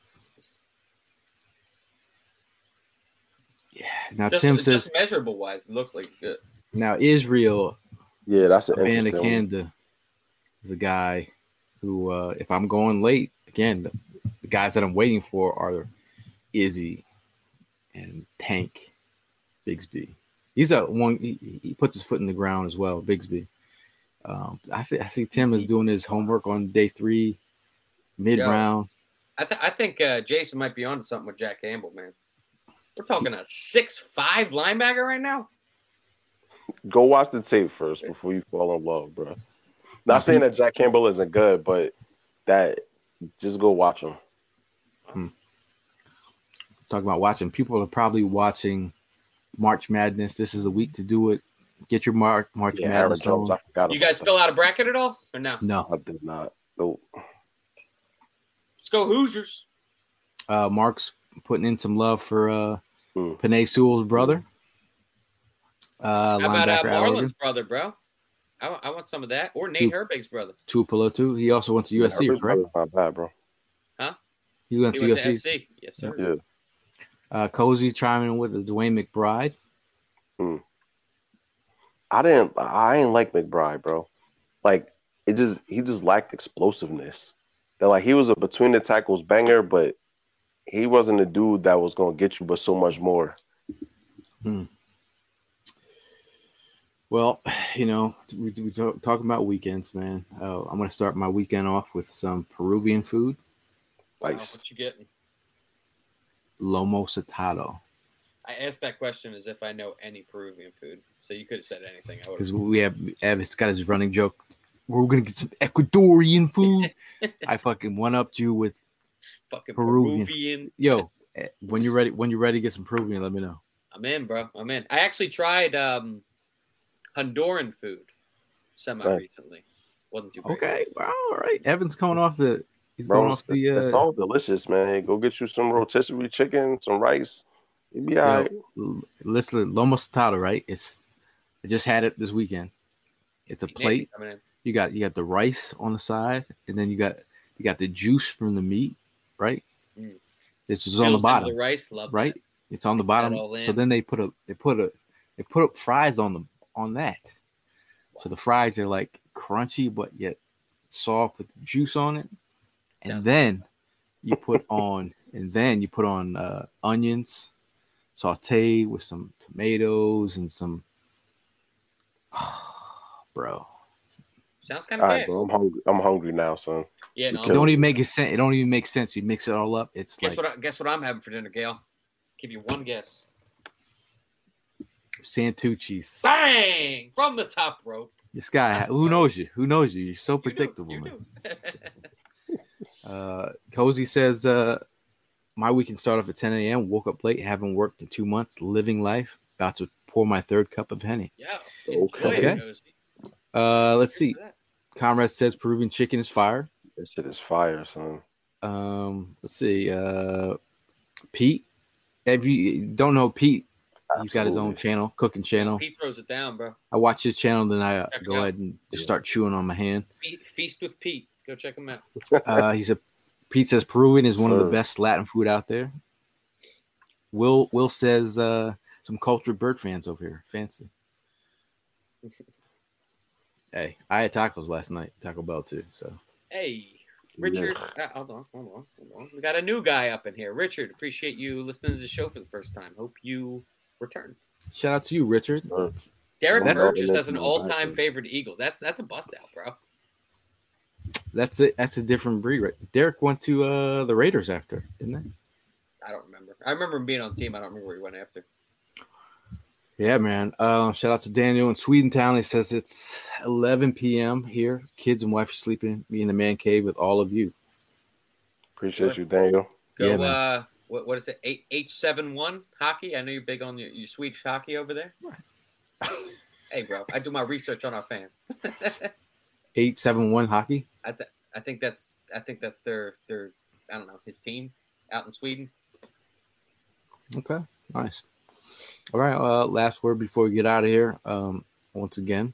Yeah. Now Just, Tim just says. measurable wise, it looks like good. Now Israel Yeah, that's an Amanda interesting one. Kanda is a guy who, uh, if I'm going late, again, the, the guys that I'm waiting for are Izzy and Tank Bigsby. He's a one. He, he puts his foot in the ground as well, Bigsby. Um, I, th- I see Tim is doing his homework on day three, mid round. I, th- I think uh, Jason might be onto something with Jack Campbell, man. We're talking a six five linebacker right now. Go watch the tape first before you fall in love, bro. Not saying that Jack Campbell isn't good, but that just go watch him. Hmm. Talking about watching, people are probably watching March Madness. This is the week to do it. Get your March March Yeah, Madness Aaron Jones, on. I forgot You guys about fill out a bracket at all or no? No, that. I did not. Nope. Let's go Hoosiers. uh, Mark's putting in some love for uh, Hmm. Penei Sewell's brother. Uh, How about uh, linebacker out of Oregon. Marlon's brother, bro? I, I want some of that. Or Nate Two. Herbig's brother. Tuipulotu. He also went to U S C, Herbert's correct? brother's not bad, bro. Huh? He went He to went U to S S C. C. Yes, sir. Yeah. Uh, Cozy chiming in with Dwayne McBride. Hmm. I didn't. I ain't like McBride, bro. Like it just he just lacked explosiveness. That like he was a between the tackles banger, but he wasn't a dude that was gonna get you, but so much more. Hmm. Well, you know, we we talk, talking about weekends, man. Uh, I'm gonna start my weekend off with some Peruvian food, Wow, Like what you getting? lomo saltado, I asked that question as if I know any Peruvian food. So you could have said anything. I would because have. we have Evan's got his running joke. We're gonna get some Ecuadorian food. I fucking one upped you with Fucking Peruvian. Peruvian. yo. eh, When you're ready, when you're ready to get some Peruvian, let me know. I'm in, bro. I'm in. I actually tried um, Honduran food semi recently. Wasn't too great. Okay, well, all right. Evan's coming off the. He's bro, going it's, off the. it's, it's Uh, all delicious, man. Hey, go get you some rotisserie chicken, some rice. You be all yo, right. l- listen, lomo saltado, right? It's. I just had it this weekend. It's a Nancy plate. coming in. You got you got the rice on the side, and then you got you got the juice from the meat, right? Mm. It's just on the Fills in bottom, The rice, love right? that. It's on the Mix bottom. that all So in. then they put a they put a they put up fries on the on that. So the fries are like crunchy but yet soft with juice on it, and Sounds then you put on and then you put on uh, onions, sauteed with some tomatoes and some. Bro, Sounds kind All of right, fast. bro. I'm hungry. I'm hungry now, son. Yeah, no. it I'm- don't even make it sense. It don't even make sense. You mix it all up. It's Guess like what? I, guess what I'm having for dinner, Gail? Give you one guess. Santucci's. Bang! From the top rope. This guy, That's who dope. knows you? Who knows you? You're so You do, predictable, you man. do. Uh, Cozy says, uh, my weekend started off at ten a.m. Woke up late, haven't worked in two months, living life. About to pour my third cup of Henny. Yeah. Okay. Enjoy it, Cozy. Uh, let's see. Cheers to that. Comrade says Peruvian chicken is fire. This shit is fire, son. Um, let's see. Uh, Pete, if you don't know Pete, he's got his own Absolutely. channel, cooking channel. He throws it down, bro. I watch his channel, then I uh, Check it go out. ahead and just start chewing on my hand. Fe- Feast with Pete. Go check him out. Uh, he said Pete says Peruvian is one of the Sure. best Latin food out there. Will Will says uh, some cultured bird fans over here. Fancy. Hey, I had tacos last night, Taco Bell too. So Hey, Richard. Uh, hold on, hold on, hold on. We got a new guy up in here. Richard, appreciate you listening to the show for the first time. Hope you return. shout out to you, Richard. Uh, Derek That's- Burgess has an That's- all-time favorite Eagle. That's that's a bust out, bro. That's it. That's a different breed, right? Derek went to uh, the Raiders after, didn't they? I don't remember. I remember him being on the team. I don't remember where he went after. Yeah, man. Uh, shout out to Daniel in Swedentown. He says it's eleven p.m. here. Kids and wife are sleeping. Me in the man cave with all of you. Appreciate you, Daniel. Go. Yeah, man. uh, what what is it? Eight H seven one hockey. I know you're big on your, your Swedish hockey over there. Hey, bro. I do my research on our fans. eight seven one hockey. I th- I think that's I think that's their their I don't know his team out in Sweden. Okay, nice. All right, uh, last word before we get out of here. Um, once again,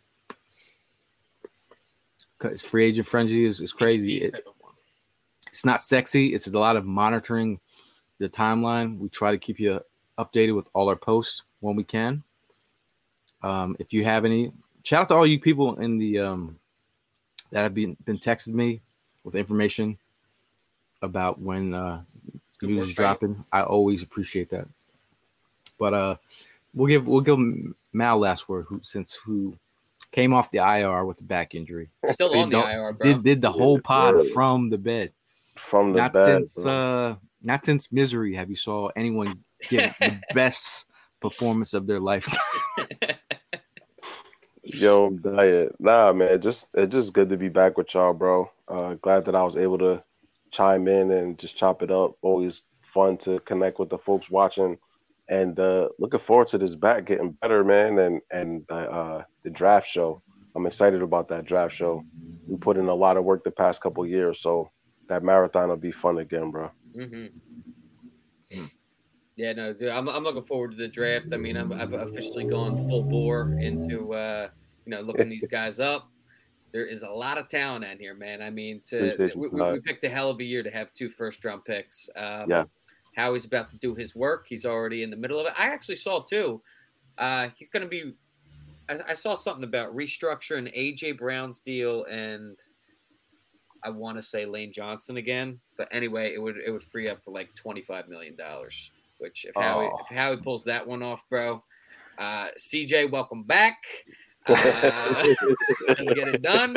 'cause free agent frenzy is, is crazy. H P 's It, type of one. it's not sexy. It's a lot of monitoring the timeline. We try to keep you updated with all our posts when we can. Um, if you have any, shout out to all you people in the um that have been been texting me with information about when uh, news is dropping. I always appreciate that. But uh, we'll give we'll give Mal last word, who since who came off the I R with a back injury. Still on the I R, bro. Did did the whole pod from the bed. From the not bed, since bro. uh not since Misery have you saw anyone give the best performance of their lifetime. Yo, diet. Nah, man, just it's just good to be back with y'all, bro. Uh, glad that I was able to chime in and just chop it up. Always fun to connect with the folks watching, and uh, looking forward to this back getting better, man. And and the uh, the draft show. I'm excited about that draft show. We put in a lot of work the past couple of years, so that marathon will be fun again, bro. Mm-hmm. Yeah, no, dude, I'm I'm looking forward to the draft. I mean, I'm, I've officially gone full bore into uh, you know looking these guys up. There is a lot of talent out here, man. I mean, to we, we, we picked a hell of a year to have two first round picks. Um, yeah, Howie's about to do his work. He's already in the middle of it. I actually saw too. Uh, he's going to be. I, I saw something about restructuring A J Brown's deal, and I want to say Lane Johnson again. But anyway, it would it would free up like twenty-five million dollars. Which if Howie oh. if Howie pulls that one off, bro, uh, C J, welcome back. Uh, let's get it done.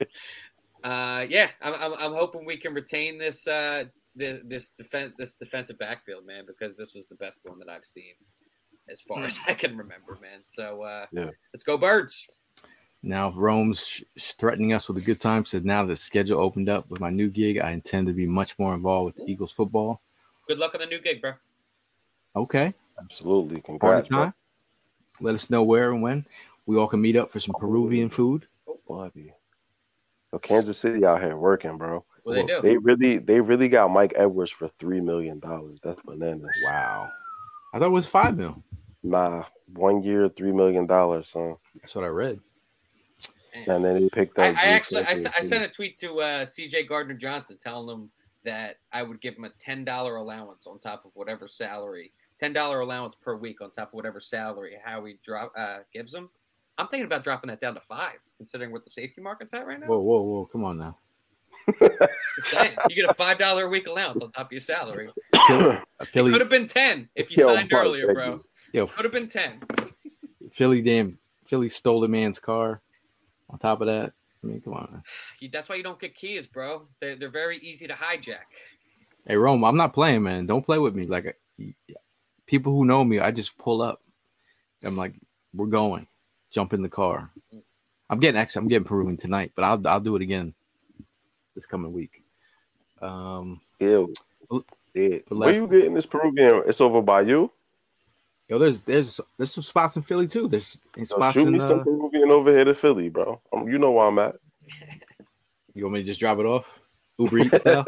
Uh, yeah, I'm, I'm I'm hoping we can retain this uh this this defense this defensive backfield, man, because this was the best one that I've seen as far as I can remember, man. So uh, yeah, let's go Birds. Now Rome's threatening us with a good time. Said now the schedule opened up with my new gig, I intend to be much more involved with Eagles football. Good luck on the new gig, bro. Okay. Absolutely. Congrats, Party time. Bro. Let us know where and when we all can meet up for some Peruvian food. Oh, buddy. So Kansas City out here working, bro. What they do? They really, they really got Mike Edwards for three million dollars. That's bananas. Wow. I thought it was five mil. Nah, one year, three million dollars. Son. That's what I read. And then he picked up. I, I actually, I, I sent a tweet to uh, C J Gardner Johnson telling him that I would give him a ten dollar allowance on top of whatever salary. ten dollar allowance per week on top of whatever salary Howie drop uh, gives them. I'm thinking about dropping that down to five, considering what the safety market's at right now. Whoa, whoa, whoa! Come on now. Saying, you get a five dollar a week allowance on top of your salary. Philly, it could have been ten if you Yo, signed earlier, bro. Yo, could have been ten. Philly, damn, Philly stole the man's car. On top of that, I mean, come on. Man. That's why you don't get keys, bro. They're they're very easy to hijack. Hey, Rome, I'm not playing, man. Don't play with me. Like. People who know me, I just pull up. I'm like, we're going. Jump in the car. I'm getting actually, I'm getting Peruvian tonight, but I'll I'll do it again this coming week. Um, Ew. Yeah. Where you getting this Peruvian? It's over by you. Yo, there's there's there's some spots in Philly too. There's spots shoot in me uh, some Peruvian over here to Philly, bro. Um, you know where I'm at. You want me to just drop it off? Uber Eats style?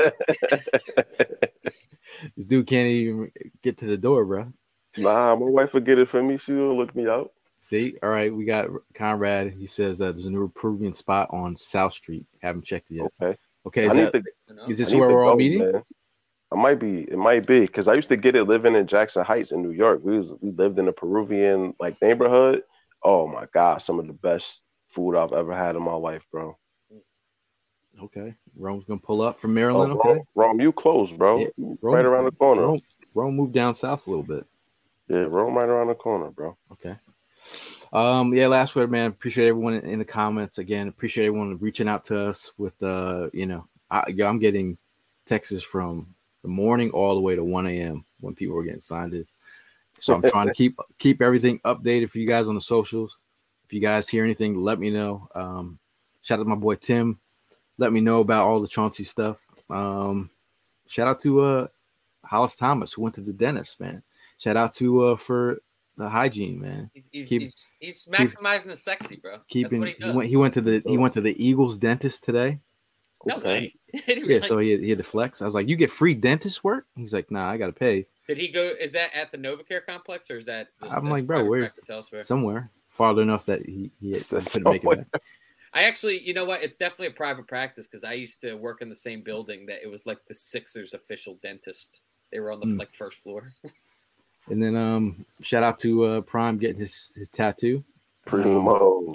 This dude can't even get to the door, bro. Nah, my wife will get it for me. She'll look me out. See, all right, we got Conrad. He says uh, there's a new Peruvian spot on South Street. Haven't checked it yet. Okay. Okay, is, that, to, is this where we're all go, meeting? Man. I might be. It might be because I used to get it living in Jackson Heights in New York. We was we lived in a Peruvian like neighborhood. Oh my God, some of the best food I've ever had in my life, bro. Okay, Rome's gonna pull up from Maryland. Oh, okay, Rome, Rome, you close, bro. Yeah, Rome, right around the corner. Rome, Rome moved down south a little bit. Yeah, Rome right around the corner, bro. Okay. Um, yeah, last word, man. Appreciate everyone in the comments again. Appreciate everyone reaching out to us with, uh, you know, I, I'm getting texts from the morning all the way to one a.m. when people are getting signed in. So I'm trying to keep keep everything updated for you guys on the socials. If you guys hear anything, let me know. Um, shout out to my boy Tim. Let me know about all the Chauncey stuff. Um, shout out to uh, Hollis Thomas, who went to the dentist, man. Shout out to uh, for the hygiene, man. He's he's, Keep, he's, he's maximizing keep, the sexy, bro. Keeping, That's what he, does. he went. He went to the he went to the Eagles dentist today. No way. Yeah, so he had, he had to flex. I was like, "You get free dentist work?" He's like, "Nah, I got to pay." Did he go? Is that at the Novacare complex or is that? Just I'm like, bro, where? Somewhere farther enough that he he had, couldn't make it back. I actually, you know what? It's definitely a private practice because I used to work in the same building that it was like the Sixers official dentist. They were on the mm. like first floor. And then um, shout out to uh, Prime getting his his tattoo. Primo.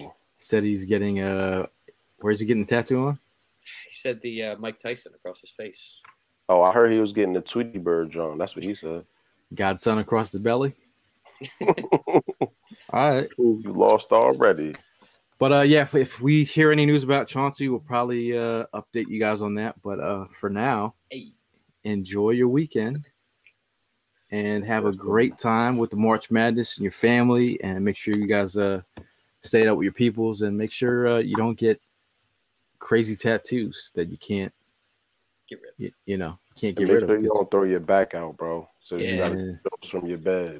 said he's getting a. Where's he getting the tattoo on? He said the uh, Mike Tyson across his face. Oh, I heard he was getting the Tweety Bird John. That's what he said. Godson across the belly. All right. You lost already. But uh, yeah, if, if we hear any news about Chauncey, we'll probably uh, update you guys on that. But uh, for now, hey. enjoy your weekend and have a great time with the March Madness and your family. And make sure you guys uh, stay out with your peoples and make sure uh, you don't get crazy tattoos that you can't get rid of. You, you know, you can't and get rid sure of. You don't throw your back out, bro. So Yeah. you got to jump from your bed.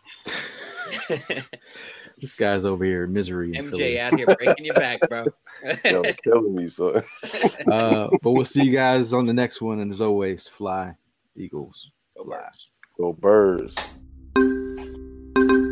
This guy's over here, misery. M J out here breaking your back, bro. Yo, killing me, son. uh, but we'll see you guys on the next one. And as always, fly, Eagles, fly. Go Birds.